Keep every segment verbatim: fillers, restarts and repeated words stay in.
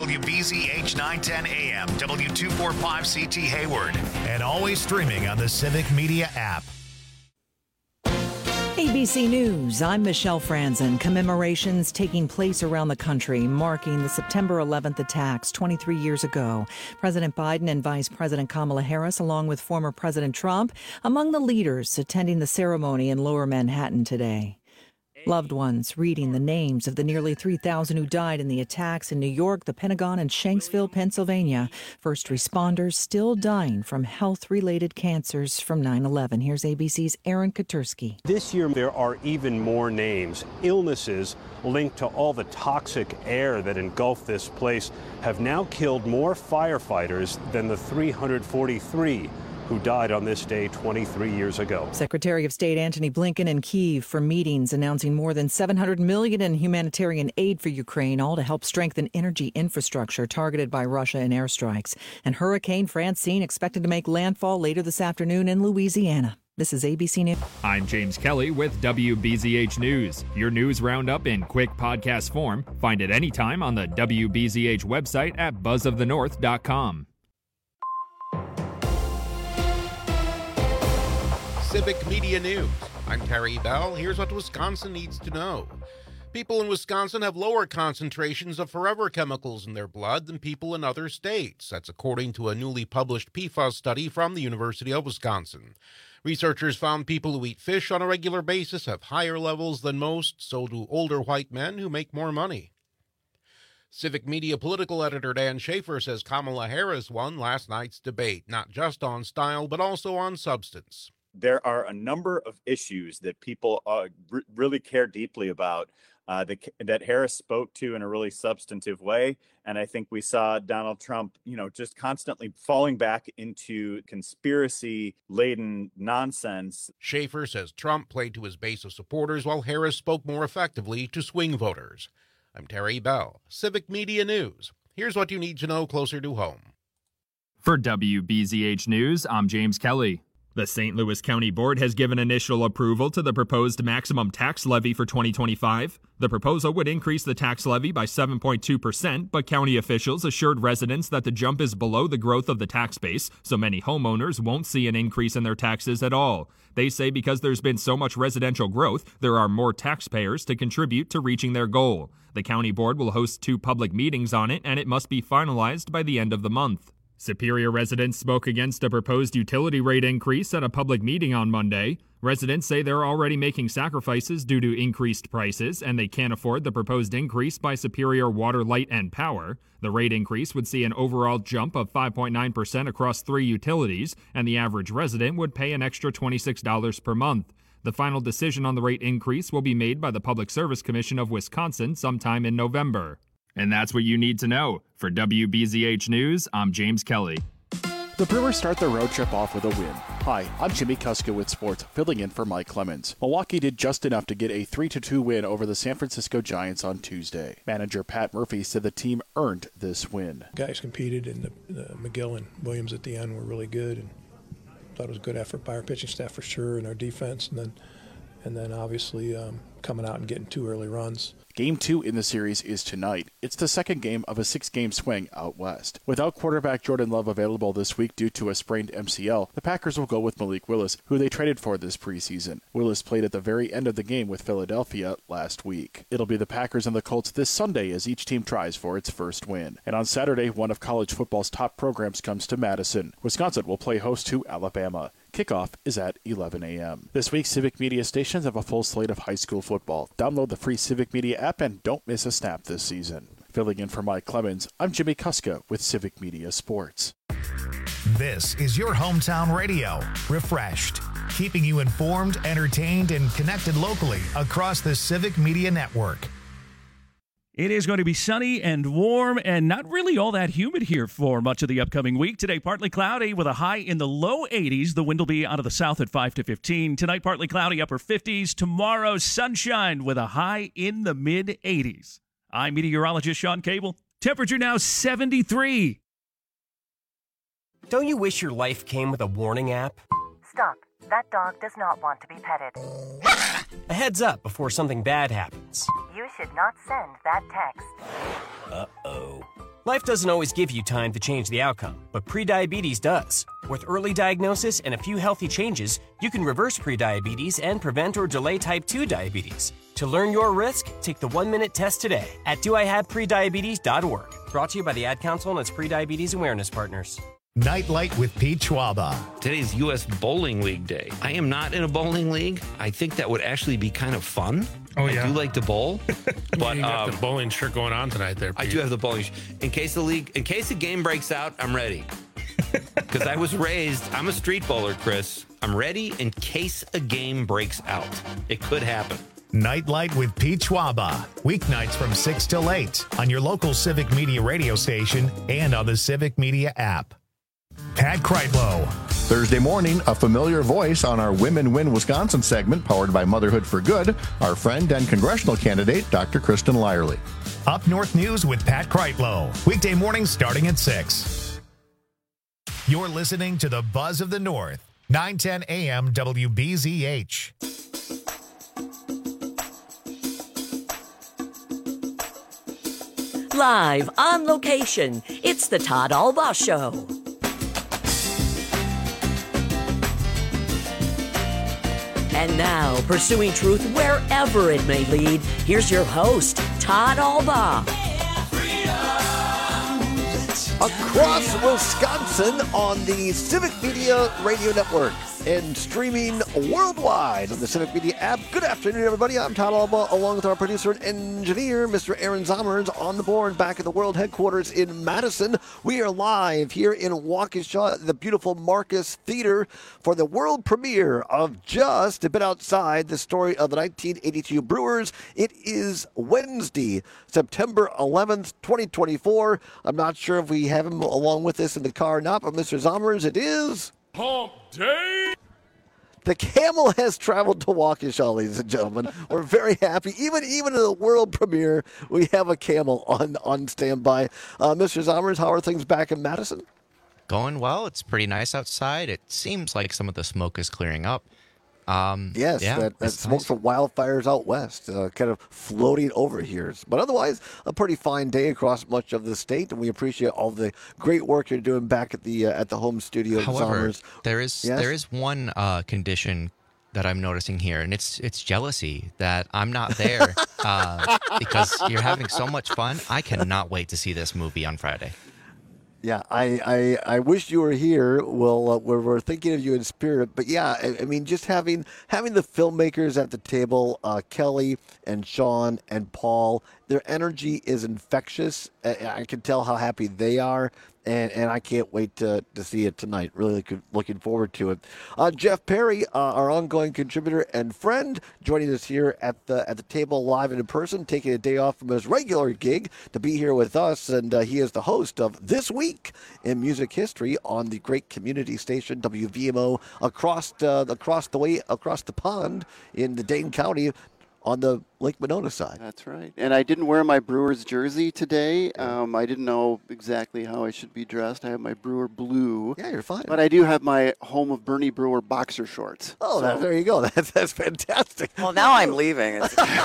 W B Z H nine ten A M, W two forty-five C T Hayward, and always streaming on the Civic Media app. A B C News, I'm Michelle Franzen. Commemorations taking place around the country, marking the September eleventh attacks twenty-three years ago. President Biden and Vice President Kamala Harris, along with former President Trump, among the leaders attending the ceremony in Lower Manhattan today. Loved ones reading the names of the nearly three thousand who died in the attacks in New York, the Pentagon, and Shanksville, Pennsylvania. First responders still dying from health-related cancers from nine eleven. Here's A B C's Aaron Katursky. This year, there are even more names. Illnesses linked to all the toxic air that engulfed this place have now killed more firefighters than the three hundred forty-three who died on this day twenty-three years ago. Secretary of State Antony Blinken in Kyiv for meetings announcing more than seven hundred million dollars in humanitarian aid for Ukraine, all to help strengthen energy infrastructure targeted by Russia in airstrikes. And Hurricane Francine expected to make landfall later this afternoon in Louisiana. This is A B C News. I'm James Kelly with W B Z H News. Your news roundup in quick podcast form. Find it anytime on the W B Z H website at buzz of the north dot com. Civic Media News. I'm Terry Bell. Here's what Wisconsin needs to know. People in Wisconsin have lower concentrations of forever chemicals in their blood than people in other states. That's according to a newly published P FAS study from the University of Wisconsin. Researchers found people who eat fish on a regular basis have higher levels than most, so do older white men who make more money. Civic Media political editor Dan Schaefer says Kamala Harris won last night's debate, not just on style, but also on substance. There are a number of issues that people uh, r- really care deeply about uh, that, that Harris spoke to in a really substantive way. And I think we saw Donald Trump, you know, just constantly falling back into conspiracy-laden nonsense. Schaefer says Trump played to his base of supporters while Harris spoke more effectively to swing voters. I'm Terry Bell, Civic Media News. Here's what you need to know closer to home. For W B Z H News, I'm James Kelly. The Saint Louis County Board has given initial approval to the proposed maximum tax levy for twenty twenty-five. The proposal would increase the tax levy by seven point two percent, but county officials assured residents that the jump is below the growth of the tax base, so many homeowners won't see an increase in their taxes at all. They say because there's been so much residential growth, there are more taxpayers to contribute to reaching their goal. The county board will host two public meetings on it, and it must be finalized by the end of the month. Superior residents spoke against a proposed utility rate increase at a public meeting on Monday. Residents say they're already making sacrifices due to increased prices, and they can't afford the proposed increase by Superior Water, Light, and Power. The rate increase would see an overall jump of five point nine percent across three utilities, and the average resident would pay an extra twenty-six dollars per month. The final decision on the rate increase will be made by the Public Service Commission of Wisconsin sometime in November. And that's what you need to know. For W B Z H News, I'm James Kelly. The Brewers start their road trip off with a win. Hi, I'm Jimmy Kuska with sports, filling in for Mike Clemens. Milwaukee did just enough to get a three to two win over the San Francisco Giants on Tuesday. Manager Pat Murphy said the team earned this win. Guys competed, and the, the McGill and Williams at the end were really good, and thought it was a good effort by our pitching staff for sure, and our defense, and then, and then obviously um, coming out and getting two early runs. Game two in the series is tonight. It's the second game of a six-game swing out west. Without quarterback Jordan Love available this week due to a sprained M C L, the Packers will go with Malik Willis, who they traded for this preseason. Willis played at the very end of the game with Philadelphia last week. It'll be the Packers and the Colts this Sunday as each team tries for its first win. And on Saturday, one of college football's top programs comes to Madison. Wisconsin will play host to Alabama. Kickoff is at eleven a.m. This week, Civic Media stations have a full slate of high school football. Download the free Civic Media app and don't miss a snap this season. Filling in for Mike Clemens, I'm Jimmy Kuska with Civic Media Sports. This is your hometown radio, refreshed, keeping you informed, entertained, and connected locally across the Civic Media Network. It is going to be sunny and warm and not really all that humid here for much of the upcoming week. Today, partly cloudy with a high in the low eighties. The wind will be out of the south at five to fifteen. Tonight, partly cloudy, upper fifties. Tomorrow, sunshine with a high in the mid eighties. I'm meteorologist Sean Cable. Temperature now seventy-three. Don't you wish your life came with a warning app? Stop. That dog does not want to be petted. A heads up before something bad happens. You should not send that text. Uh-oh. Life doesn't always give you time to change the outcome, but prediabetes does. With early diagnosis and a few healthy changes, you can reverse prediabetes and prevent or delay type two diabetes. To learn your risk, take the one-minute test today at do I have prediabetes dot org. Brought to you by the Ad Council and its Prediabetes Awareness Partners. Nightlight with Pete Schwaba. Today's U S Bowling League Day. I am not in a bowling league. I think that would actually be kind of fun. Oh, yeah. I do like to bowl. But you got um, the bowling shirt going on tonight there, Pete. I do have the bowling shirt. In case the league, in case the game breaks out, I'm ready. Because I was raised, I'm a street bowler, Chris. I'm ready in case a game breaks out. It could happen. Nightlight with Pete Schwaba. Weeknights from six till eight on your local Civic Media radio station and on the Civic Media app. Pat Kreitlow. Thursday morning, a familiar voice on our Women Win Wisconsin segment powered by Motherhood for Good, our friend and congressional candidate, Doctor Kristen Lyerly. Up North News with Pat Kreitlow. Weekday mornings starting at six. You're listening to the Buzz of the North, nine ten A M W B Z H. Live on location, it's the Todd Albaugh Show. And now, pursuing truth wherever it may lead, here's your host, Todd Albaugh. Across Wisconsin on the Civic Media Radio Network and streaming worldwide on the Civic Media app. Good afternoon, everybody. I'm Todd Albaugh, along with our producer and engineer, Mister Aaron Zommers, on the board back at the world headquarters in Madison. We are live here in Waukesha, the beautiful Marcus Theater, for the world premiere of just a bit outside the story of the nineteen eighty-two Brewers. It is Wednesday, September eleventh, twenty twenty-four. I'm not sure if we have him along with us in the car or not, but Mister Zommers, it is Hump Day. The camel has traveled to Waukesha, ladies and gentlemen. We're very happy. Even even in the world premiere, we have a camel on, on standby. Uh, Mister Zommers, how are things back in Madison? Going well. It's pretty nice outside. It seems like some of the smoke is clearing up. Um, yes, yeah, that, that smoke nice. from wildfires out west uh, kind of floating over here. But otherwise, a pretty fine day across much of the state, and we appreciate all the great work you're doing back at the uh, at the home studio. However, Zommers. there is yes? there is one uh, condition that I'm noticing here, and it's it's jealousy that I'm not there uh, because you're having so much fun. I cannot wait to see this movie on Friday. Yeah, I, I, I wish you were here. Well, uh, we're, we're thinking of you in spirit. But yeah, I, I mean, just having having the filmmakers at the table, uh, Kelly and Sean and Paul, their energy is infectious. I, I can tell how happy they are. And, and I can't wait to, to see it tonight. Really looking, looking forward to it. Uh, Jeff Perry, uh, our ongoing contributor and friend, joining us here at the at the table live and in person, taking a day off from his regular gig to be here with us. And uh, he is the host of This Week in Music History on the great community station W V M O across uh, across the way across the pond in the Dane County on the Lake Monona side. That's right. And I didn't wear my Brewers jersey today. Um, I didn't know exactly how I should be dressed. I have my Brewer blue. Yeah, you're fine. But I do have my Home of Bernie Brewer boxer shorts. Oh, so. that, there you go. That's, that's fantastic. Well, now I'm leaving.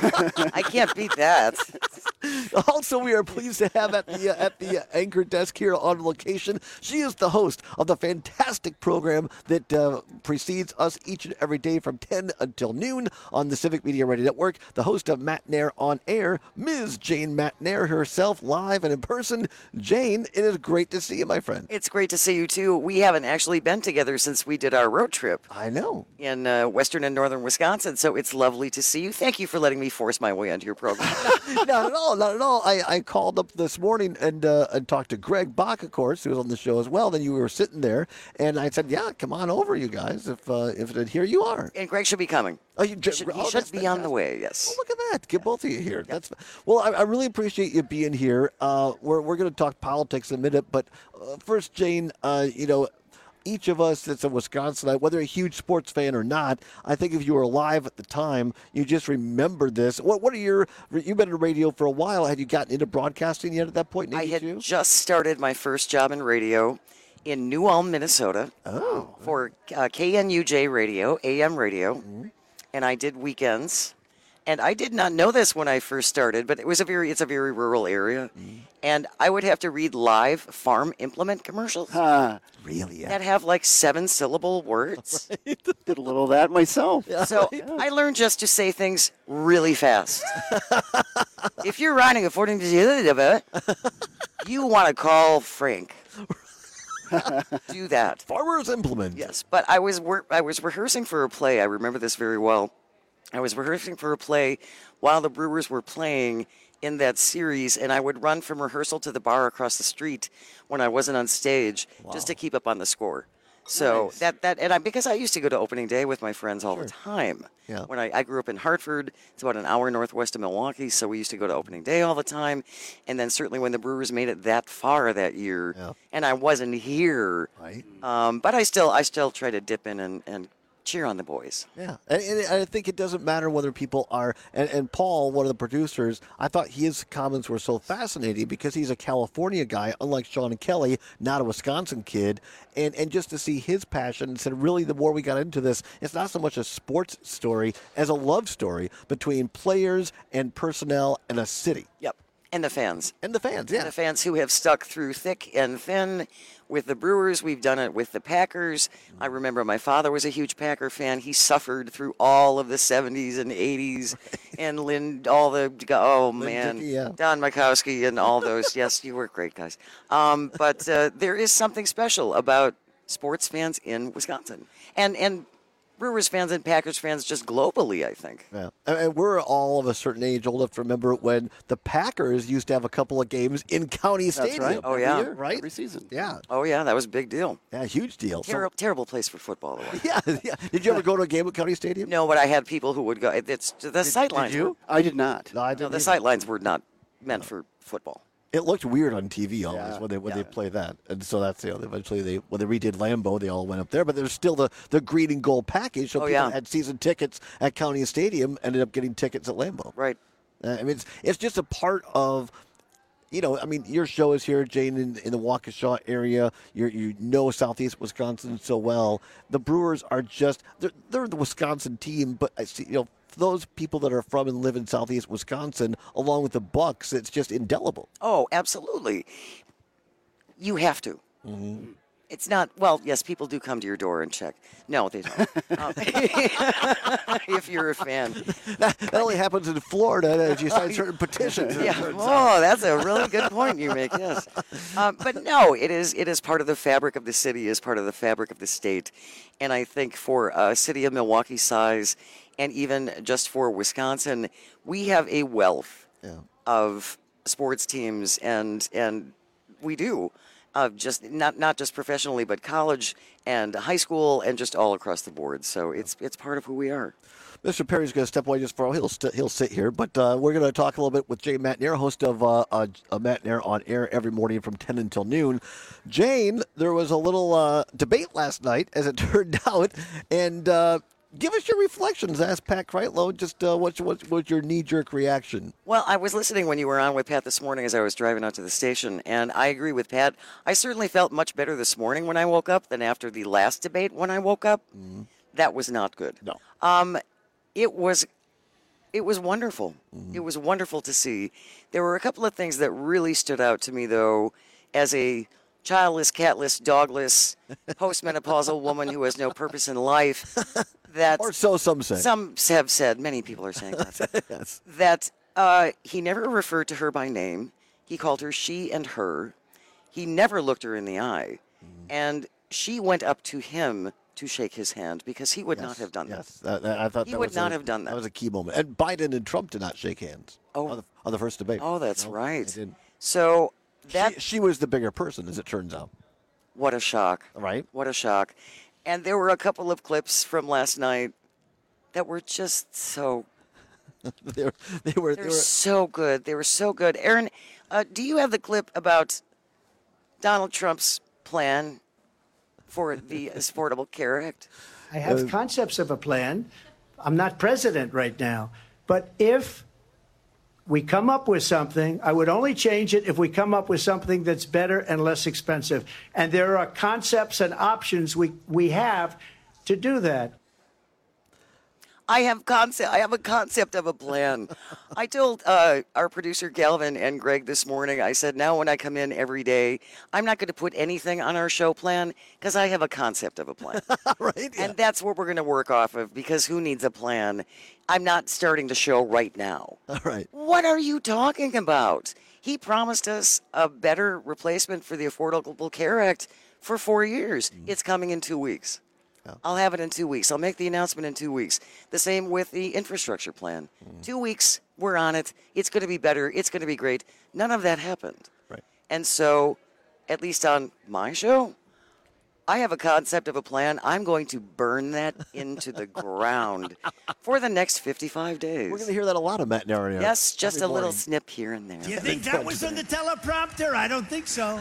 I can't beat that. Also, we are pleased to have at the uh, at the anchor desk here on location. She is the host of the fantastic program that uh, precedes us each and every day from ten until noon on the Civic Media Radio Network. The host of Matt Nair on Air, Miz Jane Matt Nair herself, live and in person. Jane, it is great to see you, my friend. It's great to see you, too. We haven't actually been together since we did our road trip. I know. In uh, western and northern Wisconsin, so it's lovely to see you. Thank you for letting me force my way onto your program. Not at all, not at all. I, I called up this morning and uh, and talked to Greg Bach, of course, who was on the show as well. Then you were sitting there, and I said, yeah, come on over, you guys. If uh, if it, here you are. And Greg should be coming. Oh, you, he should, he oh, should be on the way, yes. Oh, look at that. Get both of you here. That's Well, I, I really appreciate you being here. Uh, we're we're going to talk politics in a minute, but uh, first, Jane, uh, you know, each of us that's a Wisconsinite, whether a huge sports fan or not, I think if you were alive at the time, you just remember this. What what are your, you've been in radio for a while. Had you gotten into broadcasting yet at that point? I had just started my first job in radio in New Ulm, Minnesota. Oh. For uh, K N U J Radio, A M radio. Mm-hmm. And I did weekends. And I did not know this when I first started, but it was a very it's a very rural area. Mm. And I would have to read live farm implement commercials. Huh. Really? Yeah. That have like seven syllable words. Did a little of that myself. So I learned just to say things really fast. If you're riding according to the you want to call Frank. Do that. Farmer's implement. Yes, but I was wor- I was rehearsing for a play. I remember this very well. I was rehearsing for a play while the Brewers were playing in that series, and I would run from rehearsal to the bar across the street when I wasn't on stage wow. just to keep up on the score. So nice. that that and I because I used to go to opening day with my friends all sure. the time. Yeah. When I, I grew up in Hartford, it's about an hour northwest of Milwaukee, so we used to go to opening day all the time. And then certainly when the Brewers made it that far that year, yeah. and I wasn't here, right? Um, but I still I still try to dip in and. and cheer on the boys. Yeah, and, and I think it doesn't matter whether people are, and, and Paul, one of the producers, I thought his comments were so fascinating because he's a California guy, unlike Sean and Kelly, not a Wisconsin kid, and, and just to see his passion, and said really the more we got into this, it's not so much a sports story as a love story between players and personnel and a city. Yep. And the fans. And the fans, yeah. And the fans who have stuck through thick and thin with the Brewers. We've done it with the Packers. I remember my father was a huge Packer fan. He suffered through all of the seventies and eighties and Lynn, all the, oh, Lynn man, Dickey, yeah. Don Mikowski and all those. Yes, you were great, guys. Um, but uh, there is something special about sports fans in Wisconsin. And, and Brewers fans and Packers fans just globally, I think. Yeah, and we're all of a certain age old enough to remember when the Packers used to have a couple of games in County That's Stadium. Right. Oh, yeah. Year, right? Every season. Yeah. Oh, yeah, that was a big deal. Yeah, huge deal. Ter- so, terrible place for football, though. yeah, yeah. Did you ever go to a game at County Stadium? No, but I had people who would go. It's the sight lines. Did you? Were, I did not. No, I no didn't the either. sight lines were not meant for football. It looked weird on T V always Yeah, when they when yeah. they play that, and so that's you know eventually they when they redid Lambeau they all went up there, but there's still the, the green and gold package. So Oh, people yeah. that had season tickets at County Stadium ended up getting tickets at Lambeau. Right. Uh, I mean it's it's just a part of. You know, I mean, your show is here, Jane, in, in the Waukesha area. You you know Southeast Wisconsin so well. The Brewers are just they're, they're the Wisconsin team, but I see you know. For those people that are from and live in Southeast Wisconsin, along with the Bucks, it's just indelible. Oh, absolutely. You have to. Mm-hmm. It's not, well, yes, people do come to your door and check. No, they don't. um, if you're a fan. That, that only happens in Florida as you sign certain petitions. Yeah. Oh, that's a really good point you make, yes. Um, but no, it is it is part of the fabric of the city, is part of the fabric of the state. And I think for a city of Milwaukee size, and even just for Wisconsin, we have a wealth yeah. of sports teams, and and we do. Uh, just not not just professionally, but college and high school, and just all across the board. So it's it's part of who we are. Mister Perry's going to step away just for a while. He'll, st- he'll sit here, but uh, we're going to talk a little bit with Jane Matnair, host of uh, a, a Matnair on air every morning from ten until noon. Jane, there was a little uh, debate last night, as it turned out, and uh, give us your reflections. Ask Pat Kreitlow just uh, what's, what's, what's your knee-jerk reaction? Well, I was listening when you were on with Pat this morning as I was driving out to the station, and I agree with Pat. I certainly felt much better this morning when I woke up than after the last debate when I woke up. Mm-hmm. That was not good. No. Um, it was, it was wonderful. Mm-hmm. It was wonderful to see. There were a couple of things that really stood out to me, though, as a childless, catless, dogless, postmenopausal woman who has no purpose in life. That or so some say. Some have said, many people are saying that, yes. that uh, he never referred to her by name. He called her she and her. He never looked her in the eye. Mm. And she went up to him to shake his hand because he would yes, not have done yes. that. Yes, I thought he that would was not a, have done that. That was a key moment. And Biden and Trump did not shake hands oh. on, the, on the first debate. Oh, that's no, right. So that she, she was the bigger person, as it turns out. What a shock. Right? What a shock. And there were a couple of clips from last night that were just so they were they were, they they were were so good. They were so good. Aaron, uh, do you have the clip about Donald Trump's plan for the Affordable Care Act? I have Uh, concepts of a plan. I'm not president right now. But if we come up with something, I would only change it if we come up with something that's better and less expensive. And there are concepts and options we, we have to do that. I have concept. I have a concept of a plan. I told uh, our producer Galvin and Greg this morning. I said, now when I come in every day, I'm not going to put anything on our show plan because I have a concept of a plan. Right? And that's what we're going to work off of because who needs a plan? I'm not starting the show right now. All right. What are you talking about? He promised us a better replacement for the Affordable Care Act for four years. Mm. It's coming in two weeks. Oh. I'll have it in two weeks. I'll make the announcement in two weeks. The same with the infrastructure plan. Mm. Two weeks, we're on it. It's going to be better. It's going to be great. None of that happened. Right. And so, at least on my show, I have a concept of a plan. I'm going to burn that into the ground for the next fifty-five days. We're going to hear that a lot of Matt and Ariel. Yes, just Every a little morning. snip here and there. Do you think that was on the teleprompter? I don't think so.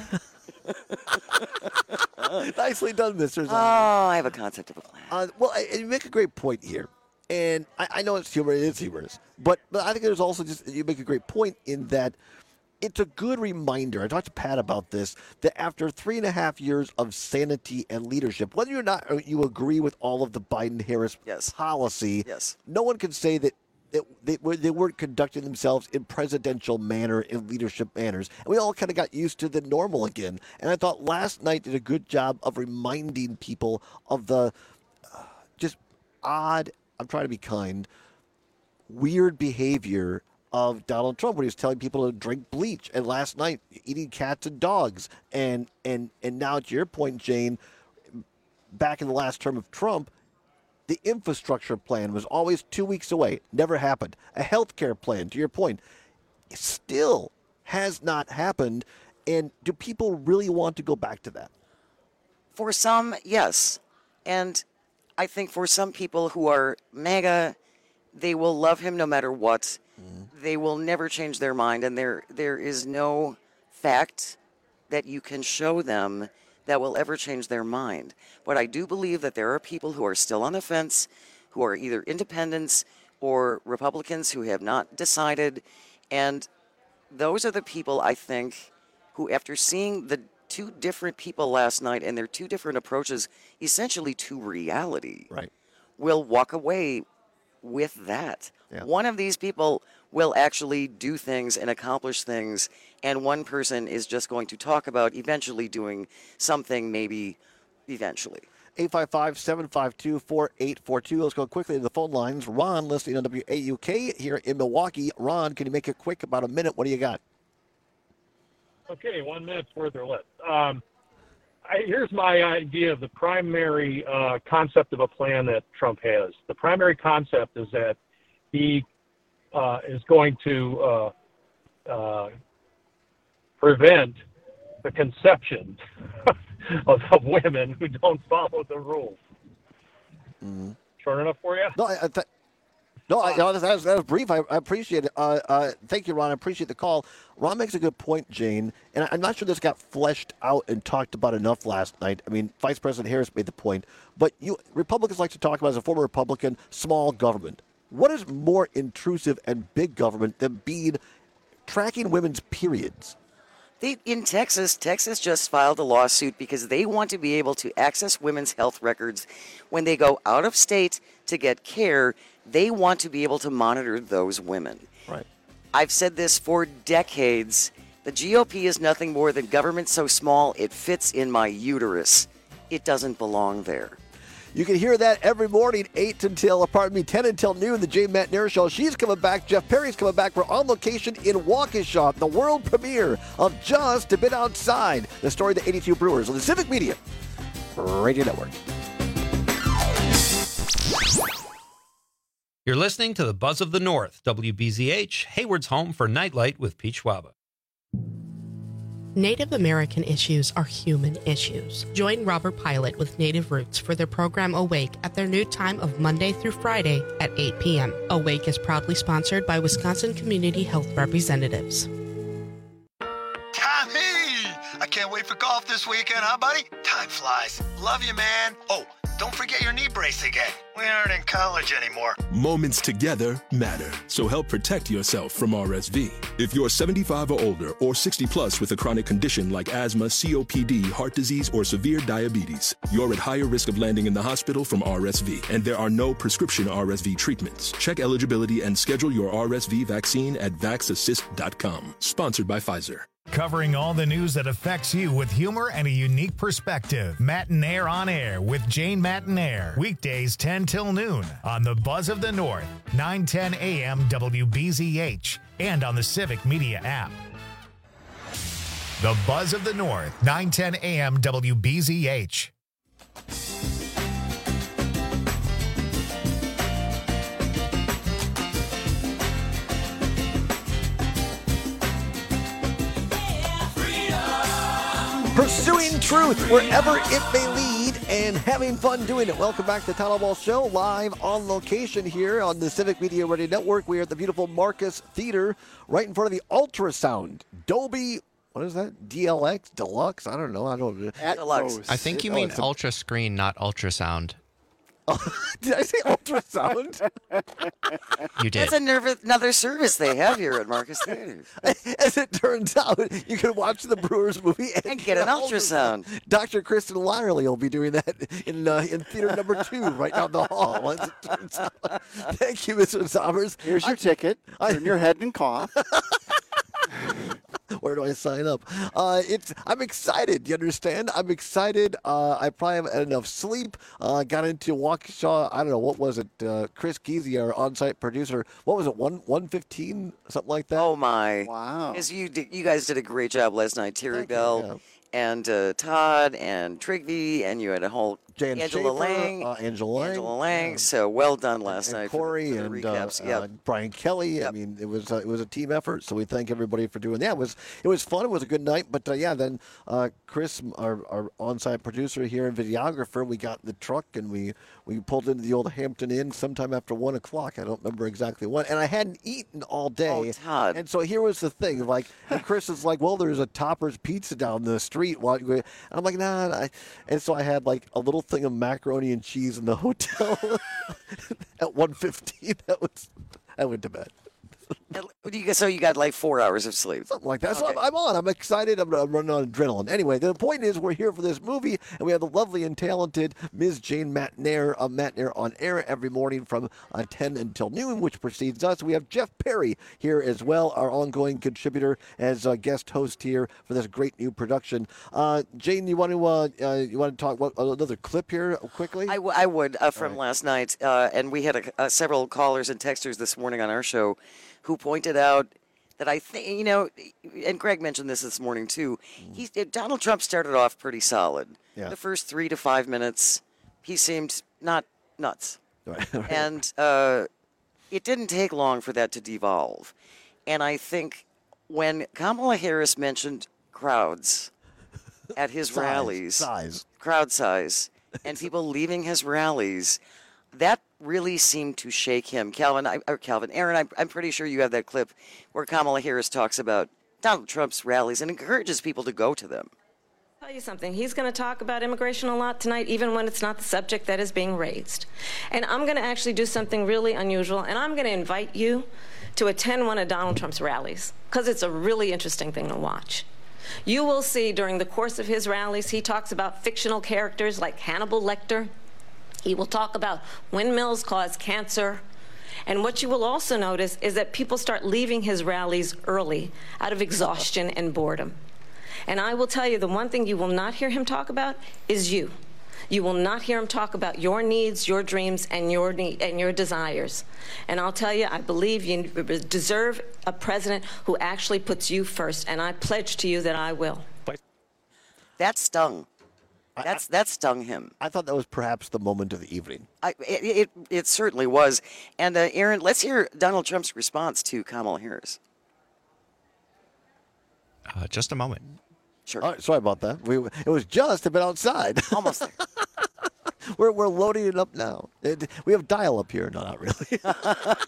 Nicely done, Mister Oh, I have a concept of a plan. Uh, well, I, you make a great point here. And I, I know it's humorous, it is humorous. But, but I think there's also just, you make a great point in that it's a good reminder. I talked to Pat about this, that after three and a half years of sanity and leadership, whether or not you agree with all of the Biden-Harris yes. policy, yes. no one can say that That they, they weren't conducting themselves in presidential manner, in leadership manners. And we all kind of got used to the normal again. And I thought last night did a good job of reminding people of the uh, just odd, I'm trying to be kind, weird behavior of Donald Trump when he was telling people to drink bleach. And last night, eating cats and dogs. And, and, and now to your point, Jane, back in the last term of Trump, the infrastructure plan was always two weeks away. Never happened. A health care plan, to your point, still has not happened. And do people really want to go back to that? For some, yes. And I think for some people who are MAGA, they will love him no matter what. Mm. They will never change their mind. And there there is no fact that you can show them that will ever change their mind. But I do believe that there are people who are still on the fence, who are either independents or Republicans who have not decided. And those are the people, I think, who, after seeing the two different people last night and their two different approaches, essentially to reality, right, will walk away with that. Yeah. One of these people will actually do things and accomplish things, and one person is just going to talk about eventually doing something, maybe eventually. eight five five, seven five two, four eight four two. Let's go quickly to the phone lines. Ron, listening on W A U K here in Milwaukee. Ron, can you make it quick? About a minute. What do you got? Okay, one minute's worth or less. Um, I, here's my idea of the primary uh, concept of a plan that Trump has. The primary concept is that he uh, is going to uh, uh, prevent the conception of, of women who don't follow the rules. Mm-hmm. Short enough for you? No, I, I th- no, I, no that, was, that was brief. I, I appreciate it. Uh, uh, thank you, Ron. I appreciate the call. Ron makes a good point, Jane, and I, I'm not sure this got fleshed out and talked about enough last night. I mean, Vice President Harris made the point, but you Republicans like to talk about, as a former Republican, small government. What is more intrusive and big government than being tracking women's periods? They, in Texas, Texas just filed a lawsuit because they want to be able to access women's health records when they go out of state to get care. They want to be able to monitor those women. Right. I've said this for decades. The G O P is nothing more than government so small it fits in my uterus. It doesn't belong there. You can hear that every morning, eight until, pardon me, ten until noon, the Jay Matt Nair Show. She's coming back. Jeff Perry's coming back. We're on location in Waukesha, the world premiere of Just a Bit Outside, the story of the eighty-two Brewers on the Civic Media Radio Network. You're listening to the Buzz of the North, W B Z H, Hayward's home for Nightlight with Pete Schwaba. Native American issues are human issues. Join Robert Pilot with Native Roots for their program Awake at their new time of Monday through Friday at eight p.m. Awake is proudly sponsored by Wisconsin Community Health Representatives. Tommy! I can't wait for golf this weekend, huh, buddy? Time flies. Love you, man. Oh, don't forget your knee brace again. We aren't in college anymore. Moments together matter, so help protect yourself from R S V. If you're seventy-five or older or sixty plus with a chronic condition like asthma, C O P D, heart disease, or severe diabetes, you're at higher risk of landing in the hospital from R S V, and there are no prescription R S V treatments. Check eligibility and schedule your R S V vaccine at vax assist dot com. Sponsored by Pfizer. Covering all the news that affects you with humor and a unique perspective. Mattinaire on Air with Jane Mattinaire. Weekdays ten till noon on the Buzz of the North, nine ten A M W B Z H, and on the Civic Media app. The Buzz of the North, nine ten A M W B Z H. Pursuing truth wherever it may lead and having fun doing it. Welcome back to the Town Hall Show, live on location here on the Civic Media Radio Network. We are at the beautiful Marcus Theater, right in front of the Ultrasound Dolby. What is that? D L X? Deluxe? I don't know. I don't know. Deluxe. I think you Oh, mean it's a- ultra screen, not ultrasound. Did I say ultrasound? You did. That's a nerv- another service they have here at Marcus Theater. As it turns out, you can watch the Brewers movie and, And get an ultrasound. Doctor Kristen Lyerly will be doing that in uh, in theater number two right down the hall. As it turns out. Thank you, Mister Sommers. Here's your I- ticket. I- Turn your head and cough. Where do I sign up? Uh, it's. I'm excited. You understand? I'm excited. Uh, I probably haven't had enough sleep. Uh, got into Waukesha. I don't know what was it. Uh, Chris Kesey, our on-site producer. What was it? One one fifteen, something like that. Oh my! Wow. Because you did, you guys did a great job last night, Terry Thank you, Bell yeah. and uh, Todd and Trigby, and you had a whole Jan Angela Schaefer, Lang, uh, Angela Lang, Angela Lang. So well done last and night. Corey for the, for the and uh, recaps. Yep. uh, Brian Kelly. I mean, it was uh, it was a team effort. So we thank everybody for doing that. It was it was fun. It was a good night. But uh, yeah, then uh, Chris, our, our on-site producer here and videographer, we got in the truck and we we pulled into the old Hampton Inn sometime after one o'clock. I don't remember exactly when. And I hadn't eaten all day. Oh, Todd. And so here was the thing. Like, and Chris is like, well, there's a Topper's Pizza down the street. While you go, and I'm like, nah. nah. And so I had like a little thing of macaroni and cheese in the hotel at one fifteen. That was, I went to bed. You, so you got like four hours of sleep. Something like that. So Okay. I'm, I'm on. I'm excited. I'm, I'm running on adrenaline. Anyway, the point is we're here for this movie, and we have the lovely and talented Miz Jane Mattinaire, uh, Mattinaire on air every morning from uh, ten until noon, which precedes us. We have Jeff Perry here as well, our ongoing contributor as a guest host here for this great new production. Uh, Jane, you want to uh, uh, you want to talk what, another clip here quickly? I, w- I would uh, from right. last night, uh, and we had a, uh, several callers and texters this morning on our show who pointed out that I think, you know, and Greg mentioned this this morning too. He, Donald Trump started off pretty solid. Yeah. The first three to five minutes, he seemed not nuts. Right. And uh, it didn't take long for that to devolve. And I think when Kamala Harris mentioned crowds at his Size, rallies, size. crowd size, and people leaving his rallies, that really seemed to shake him. Calvin, I, or Calvin, Aaron, I, I'm pretty sure you have that clip where Kamala Harris talks about Donald Trump's rallies and encourages people to go to them. Tell you something. He's going to talk about immigration a lot tonight, even when it's not the subject that is being raised. And I'm going to actually do something really unusual, and I'm going to invite you to attend one of Donald Trump's rallies, because it's a really interesting thing to watch. You will see during the course of his rallies, he talks about fictional characters like Hannibal Lecter. He will talk about windmills cause cancer. And what you will also notice is that people start leaving his rallies early out of exhaustion and boredom. And I will tell you, the one thing you will not hear him talk about is you. You will not hear him talk about your needs, your dreams, and your need, and your desires. And I'll tell you, I believe you deserve a president who actually puts you first, and I pledge to you that I will. That stung. That's that stung him. I thought that was perhaps the moment of the evening. I, it, it it certainly was. And uh, Aaron, let's hear Donald Trump's response to Kamala Harris. Uh, just a moment. Sure. All right, sorry about that. We it was just a bit outside. Almost there. we're we're loading it up now. It, we have dial up here. No, not really.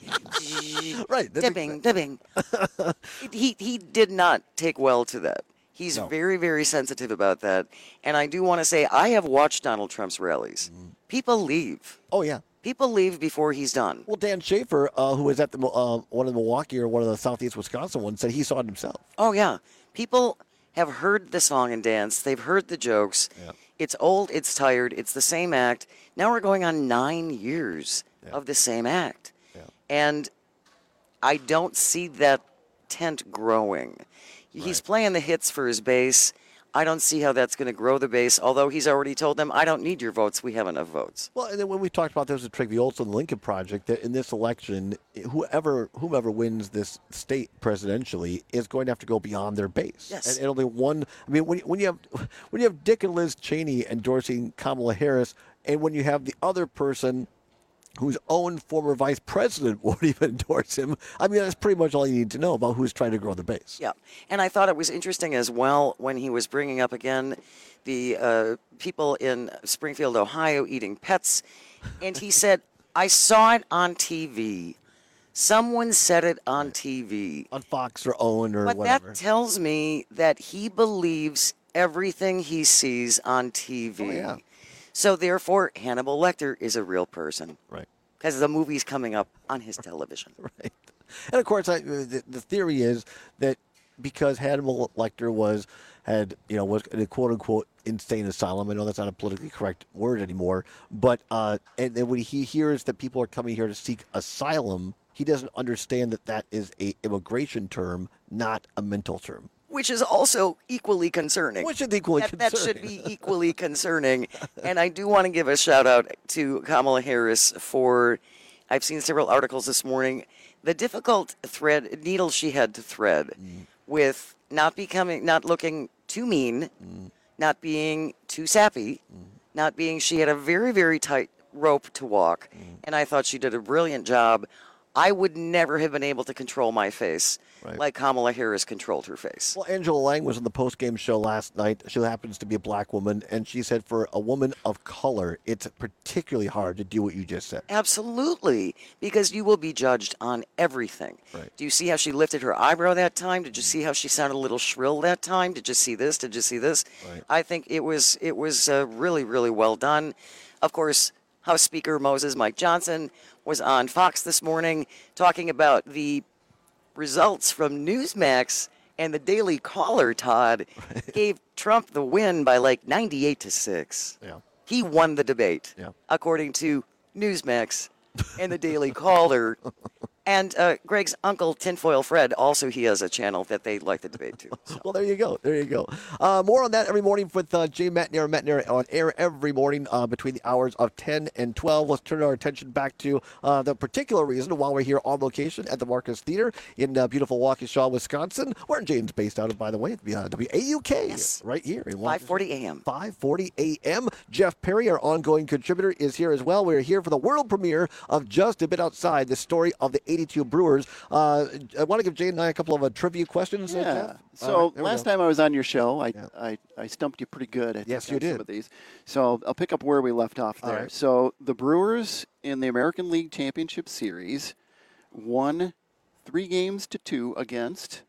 right. Dipping, dipping. he he did not take well to that. He's No. very, very sensitive about that. And I do want to say, I have watched Donald Trump's rallies. Mm-hmm. People leave. Oh, yeah. People leave before he's done. Well, Dan Schaefer, uh, who was at the uh, one of the Milwaukee or one of the Southeast Wisconsin ones, said he saw it himself. Oh, yeah. People have heard the song and dance. They've heard the jokes. Yeah. It's old. It's tired. It's the same act. Now we're going on nine years Yeah. of the same act. Yeah. And I don't see that tent growing. He's playing the hits for his base. I don't see how that's going to grow the base, although he's already told them, I don't need your votes. We have enough votes. Well, and then when we talked about this with Trygve Olsen, the Lincoln Project, that in this election, whoever whomever wins this state presidentially is going to have to go beyond their base. Yes. And it'll be one. I mean, when, when you have when you have Dick and Liz Cheney endorsing Kamala Harris, and when you have the other person whose own former vice president won't even endorse him, I mean, that's pretty much all you need to know about who's trying to grow the base. Yeah. And I thought it was interesting as well when he was bringing up again the uh, people in Springfield, Ohio eating pets. And he said, I saw it on T V. Someone said it on T V. On Fox or Owen or but whatever. That tells me that he believes everything he sees on T V. Oh, yeah. So therefore, Hannibal Lecter is a real person. Right. Because the movie's coming up on his television. Right. And of course, I, the, the theory is that because Hannibal Lecter was had you know was in a quote unquote insane asylum. I know that's not a politically correct word anymore, but uh, and then when he hears that people are coming here to seek asylum, he doesn't understand that that is a immigration term, not a mental term. Which is also equally concerning. Which is equally that, concerning. That should be equally concerning. And I do want to give a shout out to Kamala Harris for, I've seen several articles this morning, the difficult thread, needle she had to thread mm. with not becoming, not looking too mean, mm. not being too sappy, mm. not being, she had a very, very tight rope to walk. Mm. And I thought she did a brilliant job. I would never have been able to control my face right. like Kamala Harris controlled her face. Well, Angela Lang was on the post-game show last night. She happens to be a black woman, and she said for a woman of color, it's particularly hard to do what you just said. Absolutely, because you will be judged on everything. Right. Do you see how she lifted her eyebrow that time? Did you see how she sounded a little shrill that time? Did you see this? Did you see this? Right. I think it was, it was uh, really, really well done. Of course, House Speaker Moses Mike Johnson was on Fox this morning talking about the results from Newsmax, and the Daily Caller, Todd, gave Trump the win by like ninety-eight to six. Yeah. He won the debate, yeah. according to Newsmax and the Daily Caller. And uh, Greg's uncle, Tinfoil Fred, also he has a channel that they like the debate too. So. Well, there you go. There you go. Uh, more on that every morning with uh, Jay Matnair. Matnair on air every morning uh, between the hours of ten and twelve. Let's turn our attention back to uh, the particular reason why we're here on location at the Marcus Theater in uh, beautiful Waukesha, Wisconsin, where Jane's based out of, by the way, uh, W A U K, yes. right here in five forty a.m. five forty a.m. Jeff Perry, our ongoing contributor, is here as well. We're here for the world premiere of Just a Bit Outside, the story of the eighty-two Brewers. Uh, I want to give Jane and I a couple of uh, trivia questions. Yeah. Uh, so right, last time I was on your show, I, yeah. I, I stumped you pretty good. I think, yes, you on did. Some of these. So I'll pick up where we left off there. Right. So the Brewers in the American League Championship Series won three games to two against.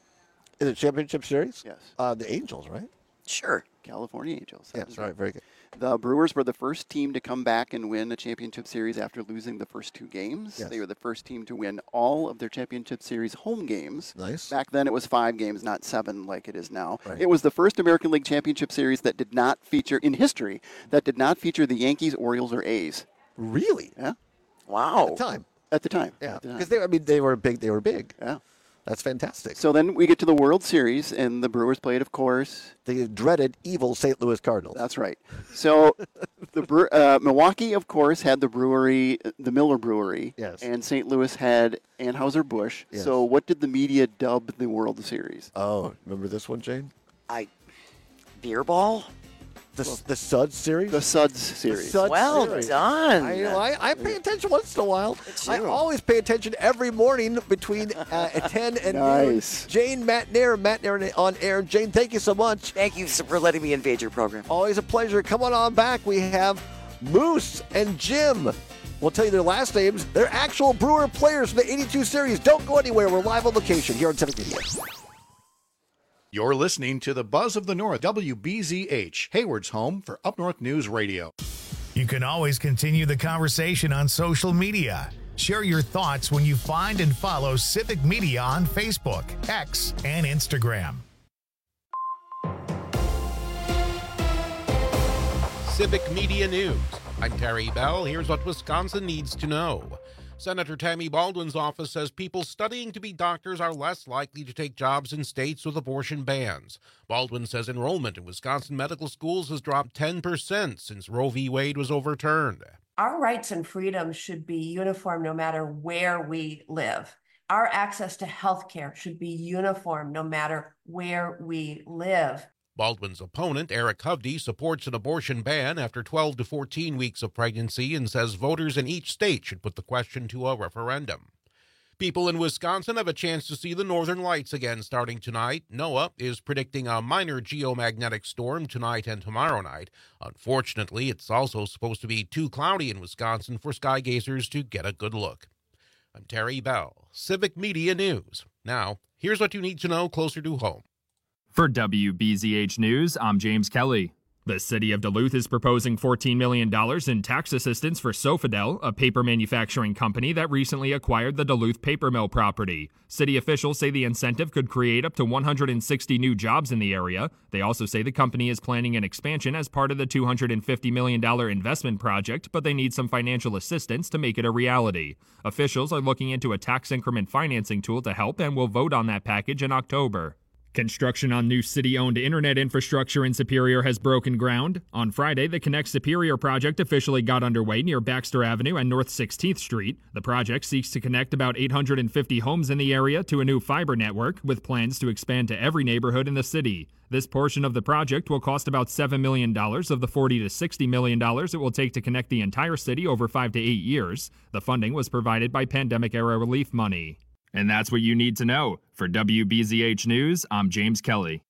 In the championship series? Yes. Uh, the Angels, right? Sure. California Angels. Yes, right. Very good. The Brewers were the first team to come back and win a championship series after losing the first two games. Yes. They were the first team to win all of their championship series home games. Nice. Back then it was five games, not seven like it is now. Right. It was the first American League Championship Series that did not feature, in history, that did not feature the Yankees, Orioles, or A's. Really? Yeah. Wow. At the time. At the time. Yeah. At the time. Because they, I mean, they were big. They were big. Yeah. That's fantastic. So then we get to the World Series, and the Brewers played, of course. The dreaded, evil Saint Louis Cardinals. That's right. So the Bre- uh, Milwaukee, of course, had the brewery, the Miller Brewery. Yes. And Saint Louis had Anheuser-Busch. Yes. So what did the media dub the World Series? Oh, remember this one, Jane? I, beer ball? The, the Suds series? The Suds series. The Suds well series. done. I, you know, I, I pay attention once in a while. It's I you. always pay attention every morning between uh, ten and Nice. noon. Jane Matnair, Matnair on air. Jane, thank you so much. Thank you for letting me invade your program. Always a pleasure. Come on on back. We have Moose and Jim. We'll tell you their last names. They're actual Brewer players from the eighty-two series. Don't go anywhere. We're live on location here on seven eighty. You're listening to the Buzz of the North, W B Z H, Hayward's home for Up North News Radio. You can always continue the conversation on social media. Share your thoughts when you find and follow Civic Media on Facebook, X, and Instagram. Civic Media News. I'm Terry Bell. Here's what Wisconsin needs to know. Senator Tammy Baldwin's office says people studying to be doctors are less likely to take jobs in states with abortion bans. Baldwin says enrollment in Wisconsin medical schools has dropped ten percent since Roe v. Wade was overturned. Our rights and freedoms should be uniform no matter where we live. Our access to health care should be uniform no matter where we live. Baldwin's opponent, Eric Hovde, supports an abortion ban after twelve to fourteen weeks of pregnancy and says voters in each state should put the question to a referendum. People in Wisconsin have a chance to see the northern lights again starting tonight. NOAA is predicting a minor geomagnetic storm tonight and tomorrow night. Unfortunately, it's also supposed to be too cloudy in Wisconsin for sky gazers to get a good look. I'm Terry Bell, Civic Media News. Now, here's what you need to know closer to home. For W B Z H News, I'm James Kelly. The city of Duluth is proposing fourteen million dollars in tax assistance for Sofidel, a paper manufacturing company that recently acquired the Duluth paper mill property. City officials say the incentive could create up to one hundred sixty new jobs in the area. They also say the company is planning an expansion as part of the two hundred fifty million dollars investment project, but they need some financial assistance to make it a reality. Officials are looking into a tax increment financing tool to help and will vote on that package in October. Construction on new city-owned internet infrastructure in Superior has broken ground. On Friday, the Connect Superior project officially got underway near Baxter Avenue and North sixteenth Street. The project seeks to connect about eight hundred fifty homes in the area to a new fiber network, with plans to expand to every neighborhood in the city. This portion of the project will cost about seven million dollars of the forty to sixty million dollars it will take to connect the entire city over five to eight years. The funding was provided by pandemic-era relief money. And that's what you need to know. For W B Z H News, I'm James Kelly.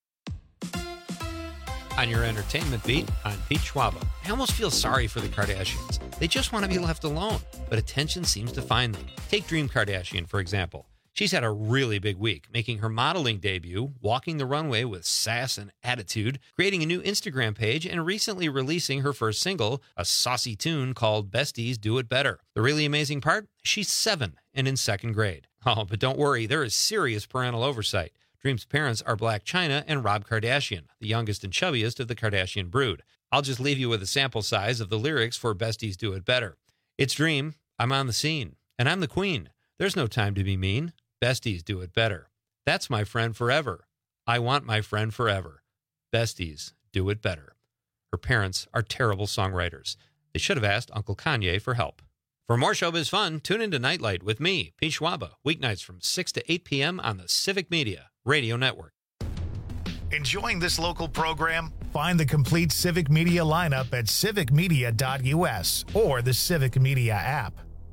On your entertainment beat, I'm Pete Schwaba. I almost feel sorry for the Kardashians. They just want to be left alone, but attention seems to find them. Take Dream Kardashian, for example. She's had a really big week, making her modeling debut, walking the runway with sass and attitude, creating a new Instagram page, and recently releasing her first single, a saucy tune called Besties Do It Better. The really amazing part? She's seven and in second grade. Oh, but don't worry, there is serious parental oversight. Dream's parents are Blac Chyna and Rob Kardashian, the youngest and chubbiest of the Kardashian brood. I'll just leave you with a sample size of the lyrics for Besties Do It Better. It's Dream, I'm on the scene, and I'm the queen. There's no time to be mean. Besties do it better. That's my friend forever. I want my friend forever. Besties do it better. Her parents are terrible songwriters. They should have asked Uncle Kanye for help. For more showbiz fun, tune into Nightlight with me, Pete Schwaba, weeknights from six to eight p.m. on the Civic Media Radio Network. Enjoying this local program? Find the complete Civic Media lineup at civic media dot u s or the Civic Media app.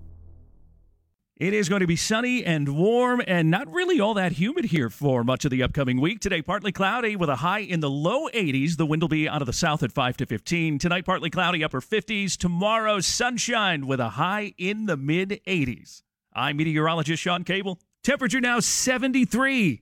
It is going to be sunny and warm and not really all that humid here for much of the upcoming week. Today, partly cloudy with a high in the low eighties. The wind will be out of the south at five to fifteen. Tonight, partly cloudy, upper fifties. Tomorrow, sunshine with a high in the mid eighties. I'm meteorologist Sean Cable. Temperature now seventy-three.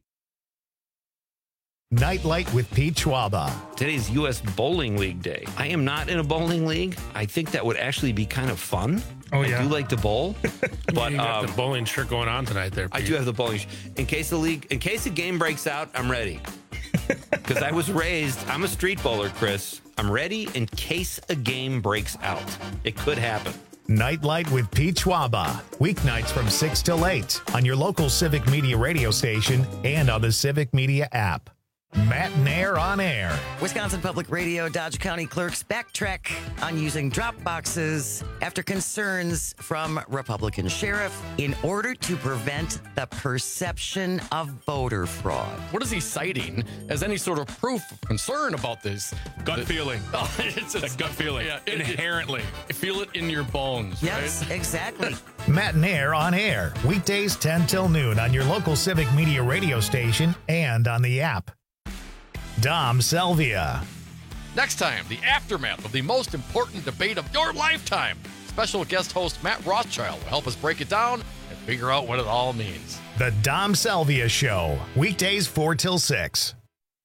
Nightlight with Pete Schwaba. Today's U S Bowling League Day. I am not in a bowling league. I think that would actually be kind of fun. Oh, yeah. I do like to bowl. But you got um, the bowling shirt going on tonight there, Pete. I do have the bowling shirt. In case the league, in case the game breaks out, I'm ready. Because I was raised, I'm a street bowler, Chris. I'm ready in case a game breaks out. It could happen. Nightlight with Pete Schwaba. Weeknights from six till eight on your local Civic Media radio station and on the Civic Media app. Matt Nair on air. Wisconsin Public Radio Dodge County clerks backtrack on using drop boxes after concerns from Republican sheriff in order to prevent the perception of voter fraud. What is he citing as any sort of proof of concern about this? Gut the, feeling. Oh, it's a gut feeling. Yeah, it, inherently. It, feel it in your bones. Yes, right? exactly. Matt Nair on air. Weekdays ten till noon on your local Civic Media radio station and on the app. Dom Selvia. Next time, the aftermath of the most important debate of your lifetime. Special guest host Matt Rothschild will help us break it down and figure out what it all means. The Dom Selvia Show. Weekdays four till six.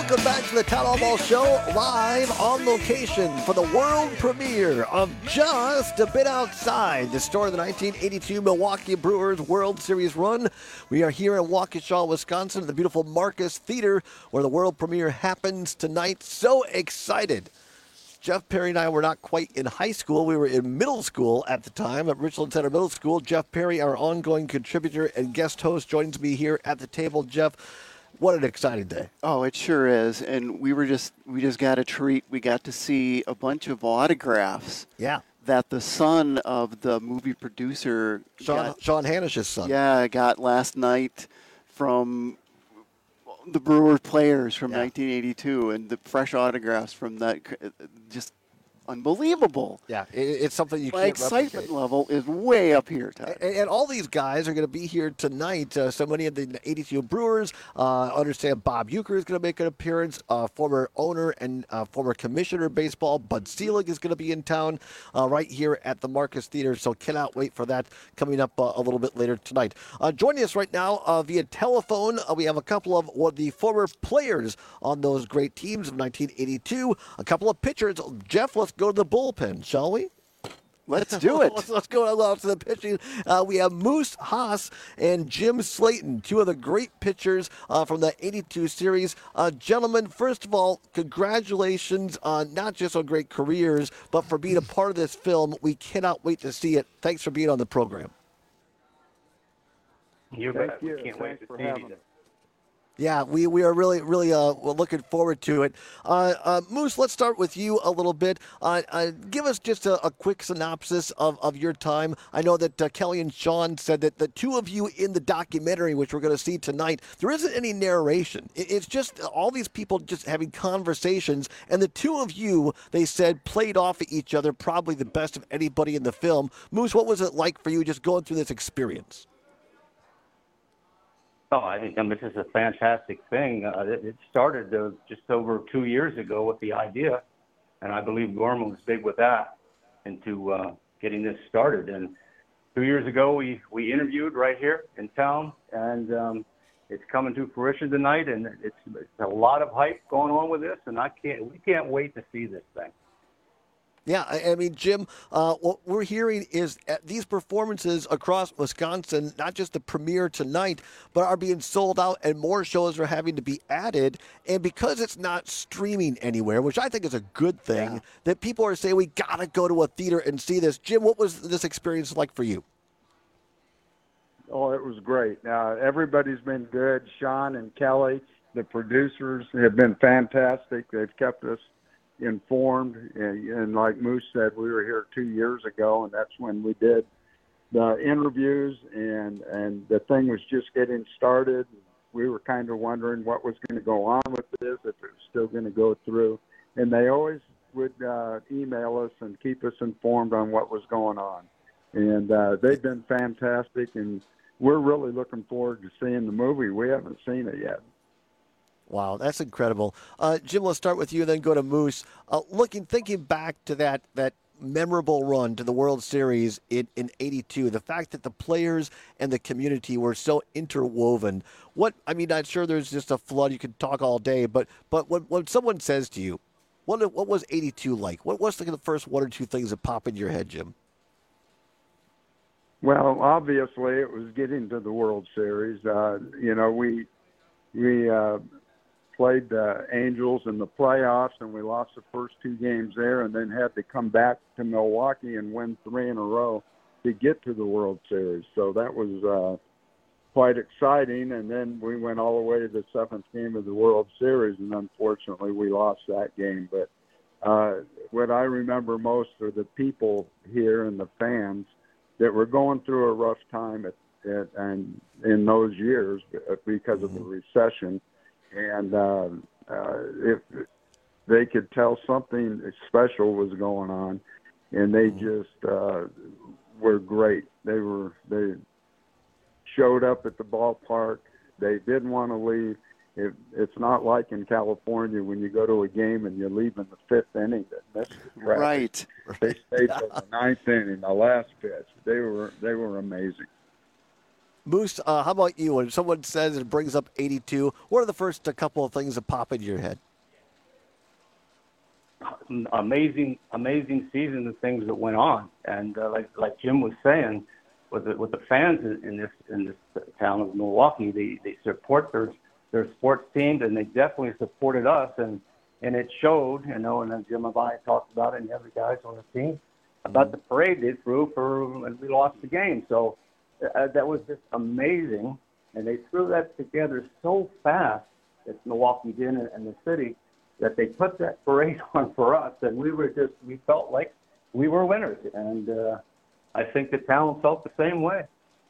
Welcome back to the Town Hall Ball Show, live on location for the world premiere of Just a Bit Outside, the story of the nineteen eighty-two Milwaukee Brewers World Series run. We are here in Waukesha, Wisconsin, at the beautiful Marcus Theater, where the world premiere happens tonight. So excited. Jeff Perry and I were not quite in high school. We were in middle school at the time at Richland Center Middle School. Jeff Perry, our ongoing contributor and guest host, joins me here at the table. Jeff, what an exciting day. Oh, it sure is. And we were just we just got a treat. We got to see a bunch of autographs. Yeah. That the son of the movie producer, Sean, got, Sean Hanish's son. Yeah, got last night from the Brewer players from yeah. nineteen eighty-two, and the fresh autographs from that, just unbelievable. Yeah, it, it's something you My can't excitement replicate. level is way up here, Todd. And, and all these guys are going to be here tonight. Uh, so many of the eighty-two Brewers. Uh, understand Bob Uecker is going to make an appearance. Uh, former owner and uh, former commissioner of baseball, Bud Selig, is going to be in town uh, right here at the Marcus Theater. So cannot wait for that coming up uh, a little bit later tonight. Uh, joining us right now uh, via telephone, uh, we have a couple of what the former players on those great teams of nineteen eighty-two. A couple of pitchers. Jeff, let's go to the bullpen, shall we? Let's do it. let's, let's go out to the pitching. Uh, we have Moose Haas and Jim Slayton, two of the great pitchers uh, from the eighty-two series. Uh, gentlemen, first of all, congratulations on not just on great careers, but for being a part of this film. We cannot wait to see it. Thanks for being on the program. You bet. We can't wait to see it. Yeah, we, we are really, really uh, looking forward to it. Uh, uh, Moose, let's start with you a little bit. Uh, uh, give us just a, a quick synopsis of, of your time. I know that uh, Kelly and Sean said that the two of you in the documentary, which we're going to see tonight, there isn't any narration. It, it's just all these people just having conversations, and the two of you, they said, played off of each other probably the best of anybody in the film. Moose, what was it like for you just going through this experience? Oh, I think I mean, this is a fantastic thing. Uh, it, it started uh, just over two years ago with the idea, and I believe Gorman was big with that into uh, getting this started. And two years ago, we, we interviewed right here in town, and um, it's coming to fruition tonight. And it's, it's a lot of hype going on with this, and I can't we can't wait to see this thing. Yeah, I, I mean, Jim, uh, what we're hearing is at these performances across Wisconsin, not just the premiere tonight, but are being sold out and more shows are having to be added. And because it's not streaming anywhere, which I think is a good thing, yeah. that people are saying we got to go to a theater and see this. Jim, what was this experience like for you? Oh, it was great. Uh, everybody's been good. Sean and Kelly, the producers, have been fantastic. They've kept us informed, and, and like Moose said, we were here two years ago, and that's when we did the interviews, and and the thing was just getting started. We were kind of wondering what was going to go on with this, if it was still going to go through, and they always would uh, email us and keep us informed on what was going on, and uh, they've been fantastic, and we're really looking forward to seeing the movie. We haven't seen it yet. Wow, that's incredible. Uh, Jim, let's start with you, then go to Moose. Uh, looking, thinking back to that that memorable run to the World Series in, in eighty-two, the fact that the players and the community were so interwoven. What I mean, I'm sure there's just a flood. You could talk all day, but but when, when someone says to you, what what was eighty-two like? What what's the first one or two things that pop into your head, Jim? Well, obviously, it was getting to the World Series. Uh, you know, we we. Uh, played the Angels in the playoffs, and we lost the first two games there, and then had to come back to Milwaukee and win three in a row to get to the World Series. So that was uh, quite exciting, and then we went all the way to the seventh game of the World Series, and unfortunately we lost that game. But uh, what I remember most are the people here and the fans that were going through a rough time at, at, and in those years because of the recession. And uh, uh, if they could tell something special was going on, and they just uh, were great. They were they showed up at the ballpark. They didn't want to leave. It, it's not like in California when you go to a game and you leave in the fifth inning. That's right. They stayed till the ninth inning, the last pitch. They were they were amazing. Moose, uh, how about you? When someone says it brings up eighty-two, what are the first uh, couple of things that pop into your head? Amazing, amazing season, the things that went on. And uh, like like Jim was saying, with the, with the fans in, in this in this town of Milwaukee, they, they support their their sports teams, and they definitely supported us, and, and it showed, you know, and then Jim and I talked about it, and the other guys on the team, about the parade they threw for, and we lost the game. So uh, that was just amazing, and they threw that together so fast, that Milwaukee did and, and the city, that they put that parade on for us, and we were just, we felt like we were winners, and uh, I think the town felt the same way.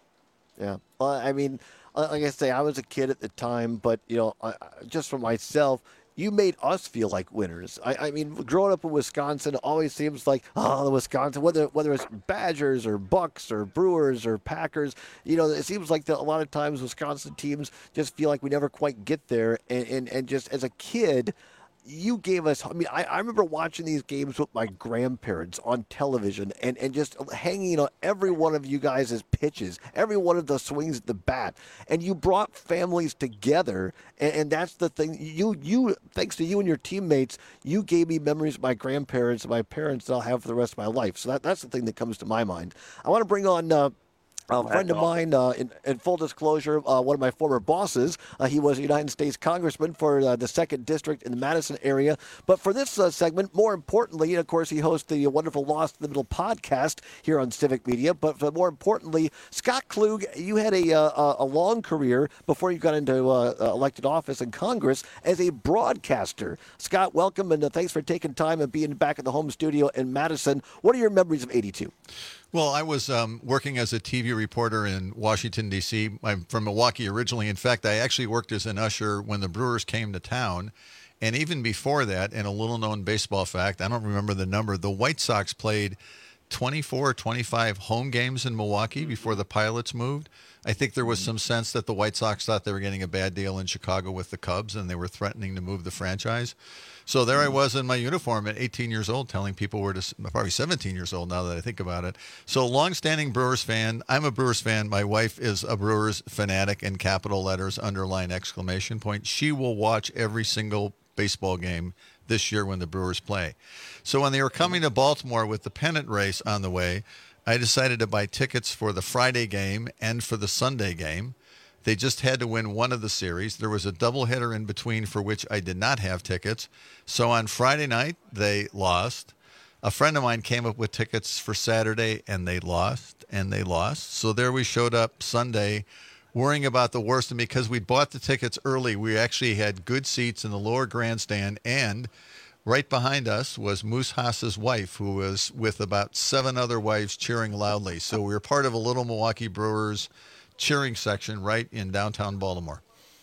Yeah, well, I mean, like I say, I was a kid at the time, but, you know, I, just for myself, you made us feel like winners. I, I mean, growing up in Wisconsin, it always seems like, oh, the Wisconsin, whether whether it's Badgers or Bucks or Brewers or Packers, you know, it seems like the, a lot of times Wisconsin teams just feel like we never quite get there. And, and, and just as a kid, you gave us, I mean, I, I remember watching these games with my grandparents on television and, and just hanging on every one of you guys' pitches, every one of the swings at the bat. And you brought families together, and, and that's the thing. You, you, thanks to you and your teammates, you gave me memories of my grandparents and my parents that I'll have for the rest of my life. So that, that's the thing that comes to my mind. I want to bring on... Uh, A friend of mine, uh, in, in full disclosure, uh, one of my former bosses, uh, he was a United States Congressman for uh, the second District in the Madison area. But for this uh, segment, more importantly, and of course, he hosts the wonderful Lost in the Middle podcast here on Civic Media. But for more importantly, Scott Klug, you had a, uh, a long career before you got into uh, elected office in Congress as a broadcaster. Scott, welcome, and uh, thanks for taking time and being back at the home studio in Madison. What are your memories of eighty-two? Well, I was um, working as a T V reporter in Washington, D C I'm from Milwaukee originally. In fact, I actually worked as an usher when the Brewers came to town. And even before that, and a little-known baseball fact, I don't remember the number, the White Sox played twenty-four or twenty-five home games in Milwaukee before the Pilots moved. I think there was some sense that the White Sox thought they were getting a bad deal in Chicago with the Cubs, and they were threatening to move the franchise. So there I was in my uniform at eighteen years old telling people we're just probably seventeen years old now that I think about it. So longstanding Brewers fan. I'm a Brewers fan. My wife is a Brewers fanatic in capital letters, underline exclamation point. She will watch every single baseball game this year when the Brewers play. So when they were coming to Baltimore with the pennant race on the way, I decided to buy tickets for the Friday game and for the Sunday game. They just had to win one of the series. There was a doubleheader in between for which I did not have tickets. So on Friday night, they lost. A friend of mine came up with tickets for Saturday, and they lost, and they lost. So there we showed up Sunday worrying about the worst. And because we'd bought the tickets early, we actually had good seats in the lower grandstand. And right behind us was Moose Haas's wife, who was with about seven other wives cheering loudly. So we were part of a little Milwaukee Brewers cheering section right in downtown Baltimore.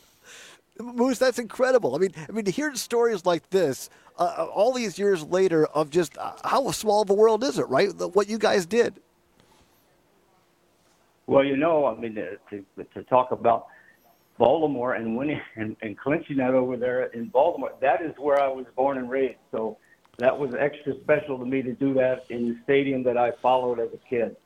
Moose, that's incredible. I mean, I mean, to hear stories like this, uh, all these years later, of just uh, how small of a world is it, right? The, what you guys did. Well, you know, I mean, to, to, to talk about Baltimore and winning and, and clinching that over there in Baltimore, that is where I was born and raised. So that was extra special to me to do that in the stadium that I followed as a kid.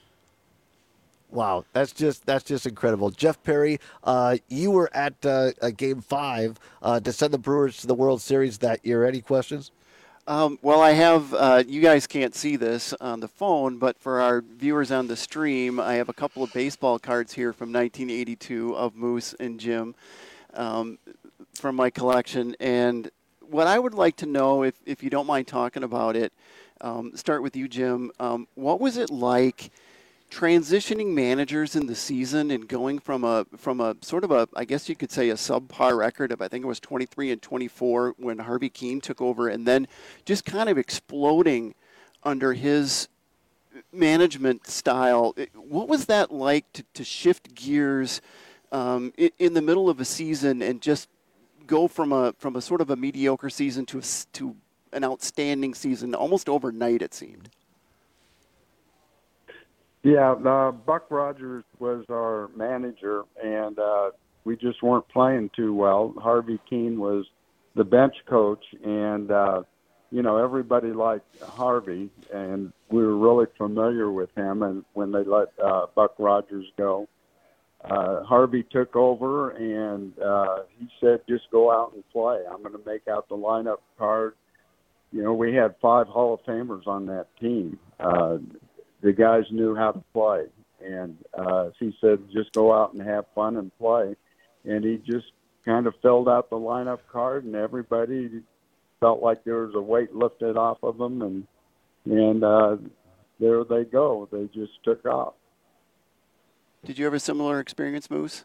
Wow, that's just that's just incredible. Jeff Perry, uh, you were at uh, Game Five uh, to send the Brewers to the World Series that year. Any questions? Um, well, I have. Uh, you guys can't see this on the phone, but for our viewers on the stream, I have a couple of baseball cards here from nineteen eighty-two of Moose and Jim um, from my collection. And what I would like to know, if if you don't mind talking about it, um, start with you, Jim. Um, what was it like transitioning managers in the season and going from a from a sort of a, I guess you could say, a subpar record of, I think it was twenty-three and twenty-four when Harvey Kuenn took over, and then just kind of exploding under his management style? What was that like to, to shift gears um, in, in the middle of a season and just go from a from a sort of a mediocre season to a, to an outstanding season almost overnight, it seemed? Yeah, uh, Buck Rogers was our manager, and uh, we just weren't playing too well. Harvey Kuenn was the bench coach, and, uh, you know, everybody liked Harvey, and we were really familiar with him. And when they let uh, Buck Rogers go, uh, Harvey took over, and uh, he said, just go out and play. I'm going to make out the lineup card. You know, we had five Hall of Famers on that team. Uh, the guys knew how to play. And uh, he said, just go out and have fun and play. And he just kind of filled out the lineup card, and everybody felt like there was a weight lifted off of them. And, and uh, there they go. They just took off. Did you have a similar experience, Moose?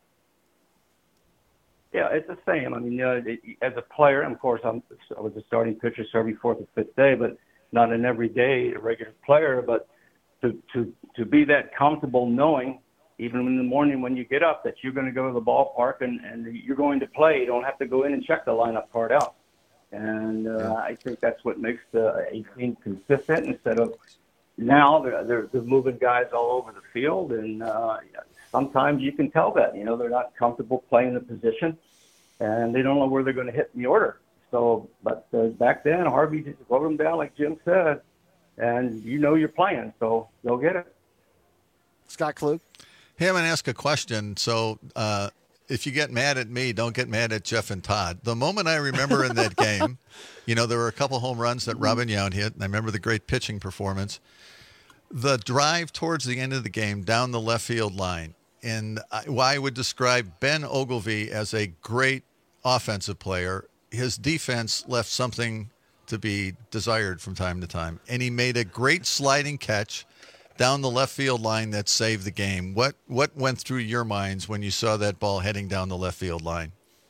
Yeah, it's the same. I mean, uh, it, as a player, and of course, I'm, I was a starting pitcher so every fourth or fifth day, but not an everyday regular player. But to, to, to be that comfortable knowing, even in the morning when you get up, that you're going to go to the ballpark and, and you're going to play. You don't have to go in and check the lineup card out. And uh, I think that's what makes the a team consistent instead of now they're, they're, they're moving guys all over the field. And uh, sometimes you can tell that, you know, they're not comfortable playing the position and they don't know where they're going to hit in the order. So, but uh, back then, Harvey just wrote them down like Jim said, and you know you're playing, so go get it. Scott Klug? Hey, I'm going to ask a question. So uh, if you get mad at me, don't get mad at Jeff and Todd. The moment I remember in that game, you know, there were a couple home runs that Robin Yount hit, and I remember the great pitching performance. The drive towards the end of the game down the left field line, and I, well, I would describe Ben Ogilvy as a great offensive player. His defense left something to be desired from time to time, and he made a great sliding catch down the left field line that saved the game. What what went through your minds when you saw that ball heading down the left field line?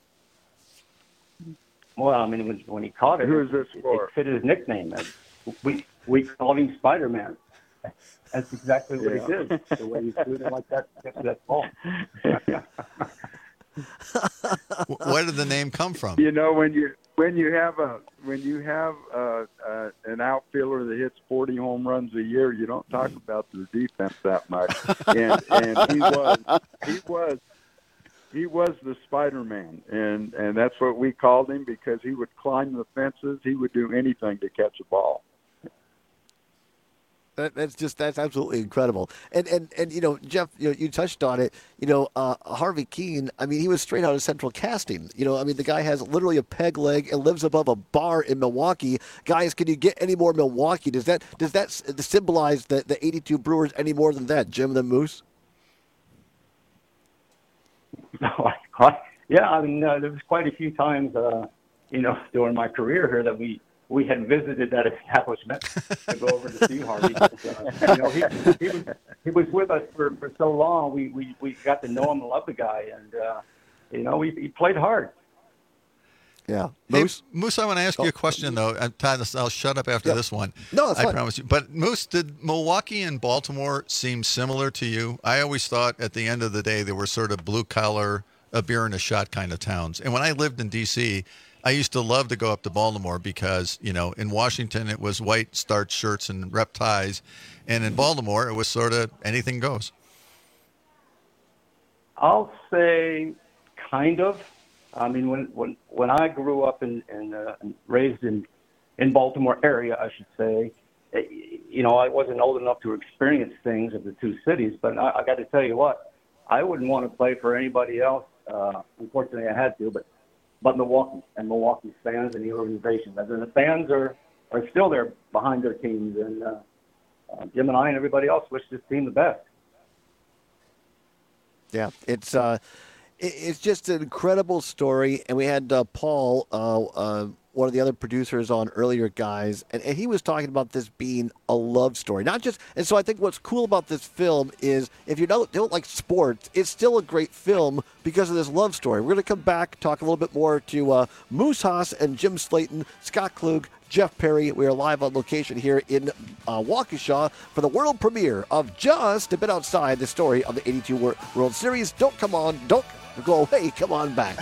Well, I mean, when, when he caught it, Who's this it, for? it fit his nickname. We we called him Spider-Man. That's exactly what Yeah. he did. The way he threw it like that, get to that ball. Where did the name come from? You know, when you when you have a when you have uh, uh, an outfielder that hits forty home runs a year, you don't talk about their defense that much. And and he was he was he was the Spider-Man, and and that's what we called him because he would climb the fences. He would do anything to catch a ball. That, that's just that's absolutely incredible. And and and you know, Jeff, you know, you touched on it. You know, uh, Harvey Kuenn. I mean, he was straight out of Central Casting. You know, I mean, the guy has literally a peg leg and lives above a bar in Milwaukee. Guys, can you get any more Milwaukee? Does that does that symbolize the the eighty-two Brewers any more than that, Jim, than Moose? Yeah, I mean, uh, there was quite a few times, uh, you know, during my career here that we. We had visited that establishment to go over to see Harvey. But, uh, you know, he, he was he was with us for, for so long. We, we we got to know him and love the guy, and uh, you know, he, he played hard. Yeah, Moose. Hey, Moose, I want to ask you a question though. I'm Todd, I'll shut up after yeah. this one. No, that's I fine. promise you. But Moose, did Milwaukee and Baltimore seem similar to you? I always thought at the end of the day they were sort of blue collar, a beer and a shot kind of towns. And when I lived in D C, I used to love to go up to Baltimore because, you know, in Washington it was white starched shirts and rep ties, and in Baltimore it was sort of anything goes. I'll say kind of. I mean, when when, when I grew up and in, in, uh, raised in in Baltimore area, I should say, you know, I wasn't old enough to experience things of the two cities, but I, I got to tell you what, I wouldn't want to play for anybody else. Uh, unfortunately, I had to, but. But Milwaukee and Milwaukee's fans and the organization. And the fans are, are still there behind their teams. And uh, uh, Jim and I and everybody else wish this team the best. Yeah, it's uh, it, it's just an incredible story. And we had uh, Paul, uh, uh, one of the other producers on earlier, guys, and, and he was talking about this being a love story. Not just, and so I think what's cool about this film is if you don't, don't like sports, it's still a great film because of this love story. We're going to come back, talk a little bit more to uh, Moose Haas and Jim Slayton, Scott Klug, Jeff Perry. We are live on location here in uh, Waukesha for the world premiere of Just a Bit Outside, the story of the eighty-two World Series. Don't come on, don't go away, come on back.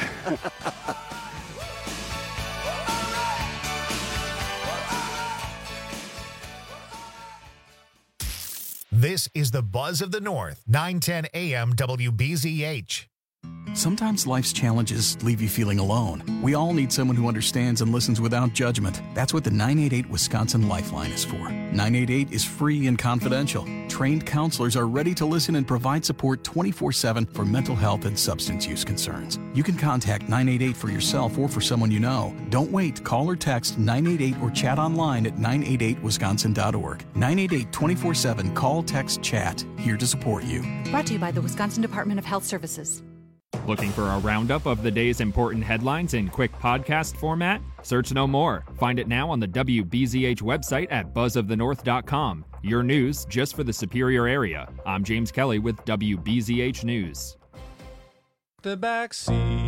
This is the Buzz of the North, nine ten A M W B Z H. Sometimes life's challenges leave you feeling alone. We all need someone who understands and listens without judgment. That's what the nine eight eight Wisconsin Lifeline is for. nine eight eight is free and confidential. Trained counselors are ready to listen and provide support twenty-four seven for mental health and substance use concerns. You can contact nine eight eight for yourself or for someone you know. Don't wait. Call or text nine eight eight or chat online at nine eight eight wisconsin dot org. nine eight eight twenty-four seven. Call, text, chat. Here to support you. Brought to you by the Wisconsin Department of Health Services. Looking for a roundup of the day's important headlines in quick podcast format? Search no more. Find it now on the W B Z H website at buzz of the north dot com. Your news just for the Superior area. I'm James Kelly with W B Z H News. The back seat.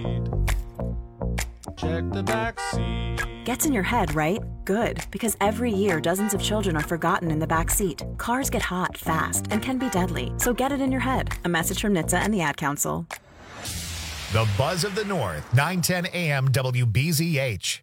Check the back seat. Gets in your head, right? Good, because every year dozens of children are forgotten in the back seat. Cars get hot fast and can be deadly, so get it in your head. A message from N H T S A and the Ad Council. The Buzz of the North, nine ten A M W B Z H.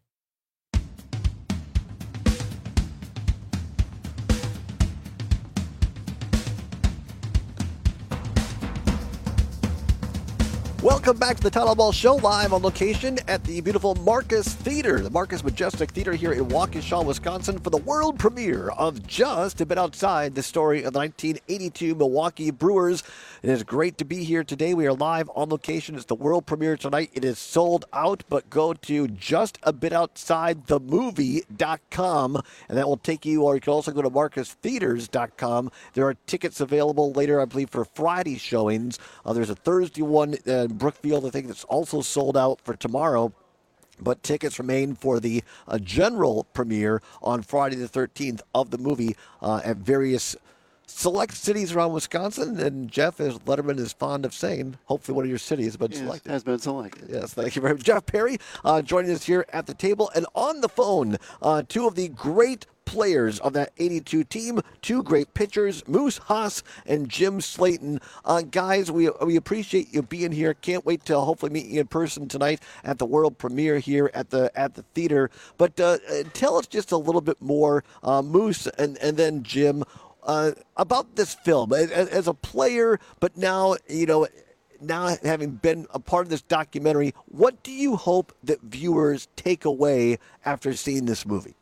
Welcome back to the Title Ball Show, live on location at the beautiful Marcus Theater, the Marcus Majestic Theater here in Waukesha, Wisconsin, for the world premiere of Just a Bit Outside, the story of the nineteen eighty-two Milwaukee Brewers. It is great to be here today. We are live on location. It's the world premiere tonight. It is sold out, but go to just a bit outside the movie dot com, and that will take you, or you can also go to marcus theaters dot com. There are tickets available later, I believe, for Friday showings. Uh, there's a Thursday one uh, Brookfield, I think, that's also sold out for tomorrow. But tickets remain for the uh, general premiere on Friday the thirteenth of the movie uh, at various select cities around Wisconsin. And Jeff, as Letterman is fond of saying, hopefully one of your cities has been Yes, selected. has been selected. Yes, thank you very much. Jeff Perry uh, joining us here at the table. And on the phone, uh, two of the great players of that eighty-two team, two great pitchers, Moose Haas and Jim Slayton. Uh, guys, we we appreciate you being here. Can't wait to hopefully meet you in person tonight at the world premiere here at the at the theater. But uh, tell us just a little bit more, uh, Moose and, and then Jim, uh, about this film. As, as a player, but now, you know, now having been a part of this documentary, what do you hope that viewers take away after seeing this movie?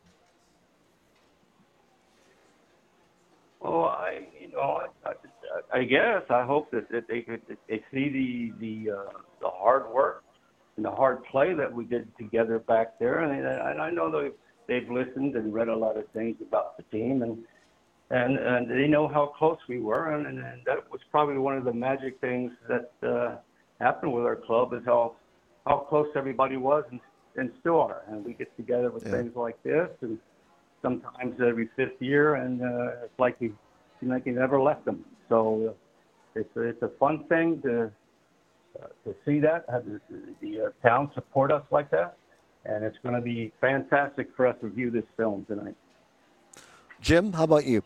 Well, I, you know, I, I guess I hope that, that they could that they see the the uh, the hard work and the hard play that we did together back there, and, and I know they've they've listened and read a lot of things about the team, and and and they know how close we were, and, and, and that was probably one of the magic things that uh, happened with our club, is how how close everybody was and, and still are, and we get together with Yeah. things like this, and sometimes every fifth year, and uh, it's like we seem like you never left them. So uh, it's a, it's a fun thing to uh, to see that, have the, the uh, town support us like that, and it's going to be fantastic for us to view this film tonight. Jim, how about you?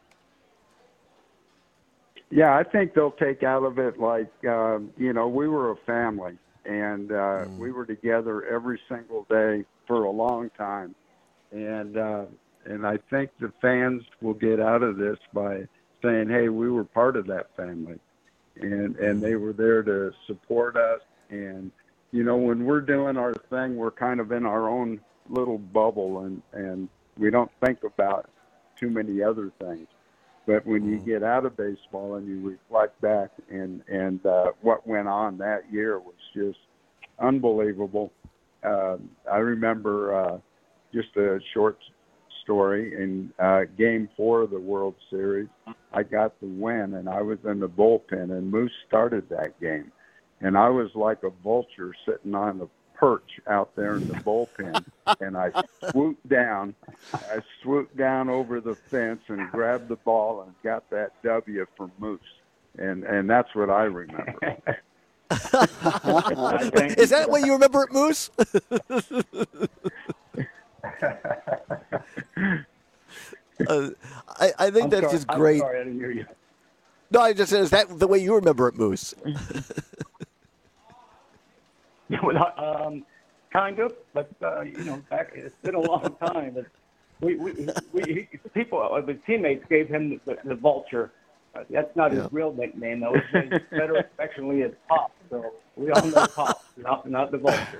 Yeah, I think they'll take out of it like, um, you know, we were a family, and uh, Mm. we were together every single day for a long time. And uh, and I think the fans will get out of this by saying, hey, we were part of that family. And, and they were there to support us. And, you know, when we're doing our thing, we're kind of in our own little bubble, and, and we don't think about too many other things. But when you get out of baseball and you reflect back, and, and uh, what went on that year was just unbelievable. Uh, I remember uh, just a short story in uh, Game Four of the World Series. I got the win, and I was in the bullpen, and Moose started that game. And I was like a vulture sitting on the perch out there in the bullpen, and I swooped down. I swooped down over the fence and grabbed the ball and got that W for Moose. And and that's what I remember. Is that what you remember it, Moose? uh, I, I think I'm that's sorry, just great. I'm sorry, I didn't hear you. No, I just said, is that the way you remember it, Moose? Well, um, kind of, but uh, you know, back it's been a long time. But we, we, we he, people, uh, the teammates gave him the, the vulture. Uh, that's not Yeah. his real nickname, though. It's better affectionately as Pop. So we all know Pop, not not the vulture.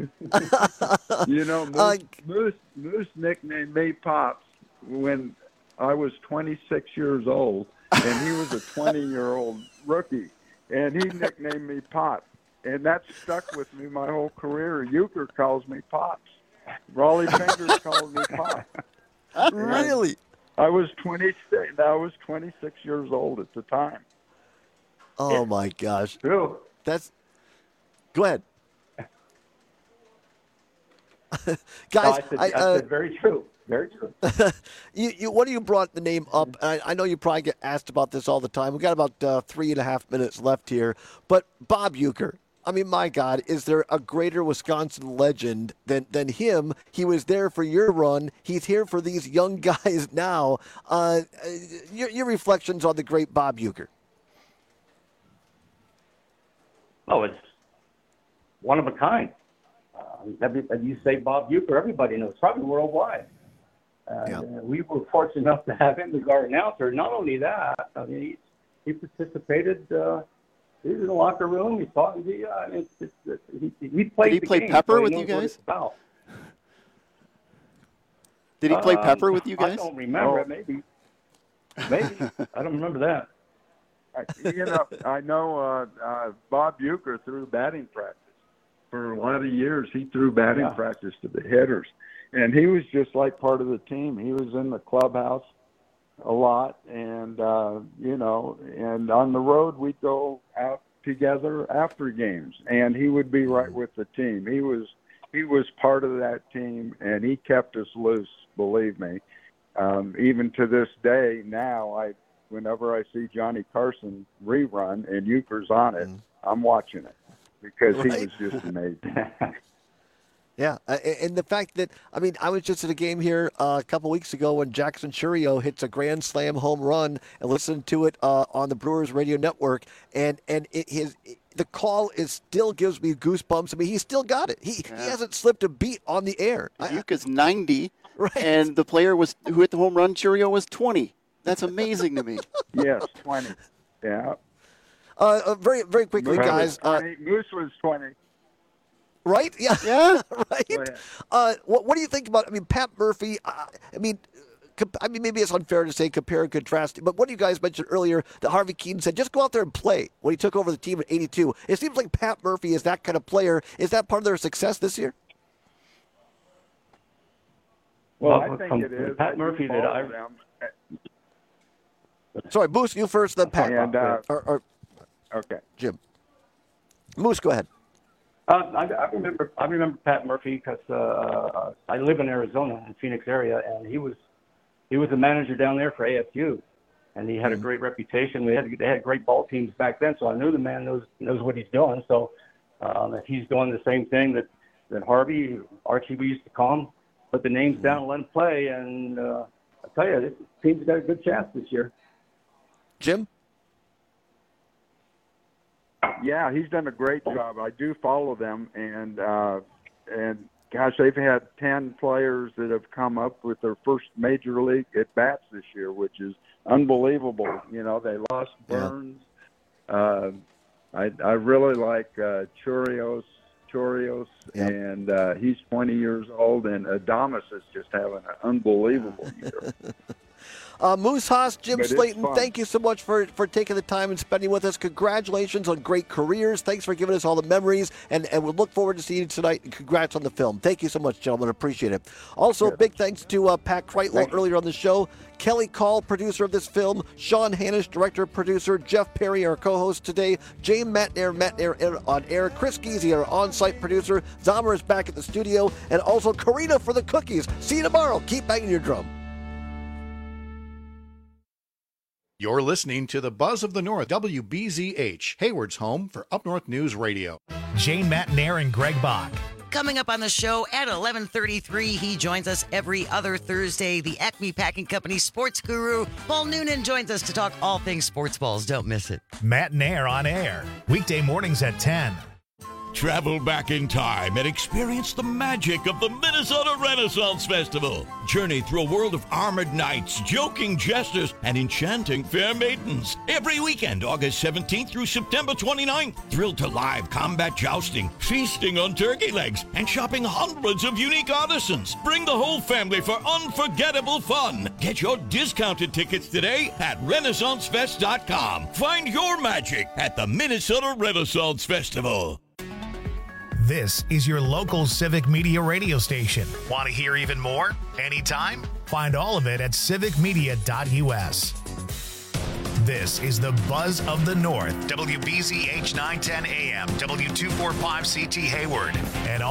You know, Moose, Uh, Moose, Moose nicknamed me Pops when I was twenty-six years old, and he was a twenty-year-old rookie, and he nicknamed me Pop, and that stuck with me my whole career. Euchre calls me Pops. Raleigh Fingers calls me Pop. Really? I was twenty-six. I was twenty-six years old at the time. Oh my gosh! True. That's. Go ahead, No, guys. I said, I, I uh, said very true. Very true. you, you, one of you brought the name up, and I, I know you probably get asked about this all the time. We got about uh, three and a half minutes left here, but Bob Euchre. I mean, my God, is there a greater Wisconsin legend than than him? He was there for your run. He's here for these young guys now. Uh, your, your reflections on the great Bob Euchre. Oh, it's one of a kind. Um, every, you say Bob Euchre, everybody knows, probably worldwide. Uh, Yeah. We were fortunate enough to have him as our announcer. Not only that, I mean, he, he participated. Uh, he was in the locker room. He's talking to you. I mean, it's, it's, he, he played Did he the play game, Pepper so he with knows you what guys? it's about. Did he play Um, Pepper with you I guys? don't remember. Oh. Maybe. Maybe. I don't remember that. I, you know, I know uh, uh, Bob Euchre threw batting practice for a lot of years. He threw batting Yeah. practice to the hitters, and he was just like part of the team. He was in the clubhouse a lot, and uh, you know, and on the road we'd go out together after games, and he would be right with the team. He was he was part of that team, and he kept us loose. Believe me. Um, even to this day, now I. Whenever I see Johnny Carson rerun and Euchre's on it, I'm watching it because he Right. was just amazing. Yeah, uh, and the fact that, I mean, I was just at a game here uh, a couple weeks ago when Jackson Churio hits a grand slam home run and listened to it uh, on the Brewers radio network, and and it, his the call is still gives me goosebumps. I mean, he still got it. He Yeah. he hasn't slipped a beat on the air. I- Euchre's ninety, Right. and the player was who hit the home run, Churio, was twenty. That's amazing to me. Yes, twenty. Yeah. Uh, uh, very very quickly, Moose guys. Was Uh, twenty. Moose was twenty. right? Yeah. Yeah. right. Go ahead. Uh, what, what do you think about? I mean, Pat Murphy. Uh, I mean, comp- I mean, maybe it's unfair to say compare and contrast, but what you guys mentioned earlier that Harvey Keene said, just go out there and play when he took over the team in eighty-two. It seems like Pat Murphy is that kind of player. Is that part of their success this year? Well, Well, I think from it is. Pat I Murphy do that follow I- them. Sorry, Moose, you first, then Pat. And, uh, or, or Okay. Jim. Moose, go ahead. Uh, I, I remember. I remember Pat Murphy because uh, I live in Arizona, in Phoenix area, and he was he was the manager down there for A S U, and he had a great reputation. We had they had great ball teams back then, so I knew the man knows knows what he's doing. So um, if he's doing the same thing that that Harvey, Archie, we used to call him, put the names down and let him play, and uh, I tell you, this team's got a good chance this year. Jim? Yeah, he's done a great job. I do follow them, and uh, and gosh, they've had ten players that have come up with their first major league at bats this year, which is unbelievable. You know, they lost Burns. Uh, I I really like uh, Churios, Churios, Yep. and uh, he's twenty years old, and Adamas is just having an unbelievable year. Uh, Moose Haas, Jim But it's Slayton, fun. thank you so much for, for taking the time and spending with us. Congratulations on great careers. Thanks for giving us all the memories, and, and we look forward to seeing you tonight. And congrats on the film. Thank you so much, gentlemen. Appreciate it. Also, big thanks to uh, Pat Kreitlow earlier on the show, Kelly Call, producer of this film, Sean Hannish, director, producer, Jeff Perry, our co-host today, Jane Matnair, Matnair on air, Chris Geezy, our on-site producer, Zomer is back at the studio, and also Karina for the cookies. See you tomorrow. Keep banging your drum. You're listening to the Buzz of the North, W B Z H, Hayward's home for Up North News Radio. Jane Matnair and Greg Bach. Coming up on the show at eleven thirty-three, he joins us every other Thursday, the Acme Packing Company sports guru. Paul Noonan joins us to talk all things sports balls. Don't miss it. Matnair on air. Weekday mornings at ten. Travel back in time and experience the magic of the Minnesota Renaissance Festival. Journey through a world of armored knights, joking jesters, and enchanting fair maidens. Every weekend, August seventeenth through September twenty-ninth. Thrill to live combat jousting, feasting on turkey legs, and shopping hundreds of unique artisans. Bring the whole family for unforgettable fun. Get your discounted tickets today at Renaissance Fest dot com. Find your magic at the Minnesota Renaissance Festival. This is your local Civic Media radio station. Want to hear even more? Anytime? Find all of it at civic media dot u s. This is the Buzz of the North, W B Z H nine ten A M, W two forty-five C T Hayward, and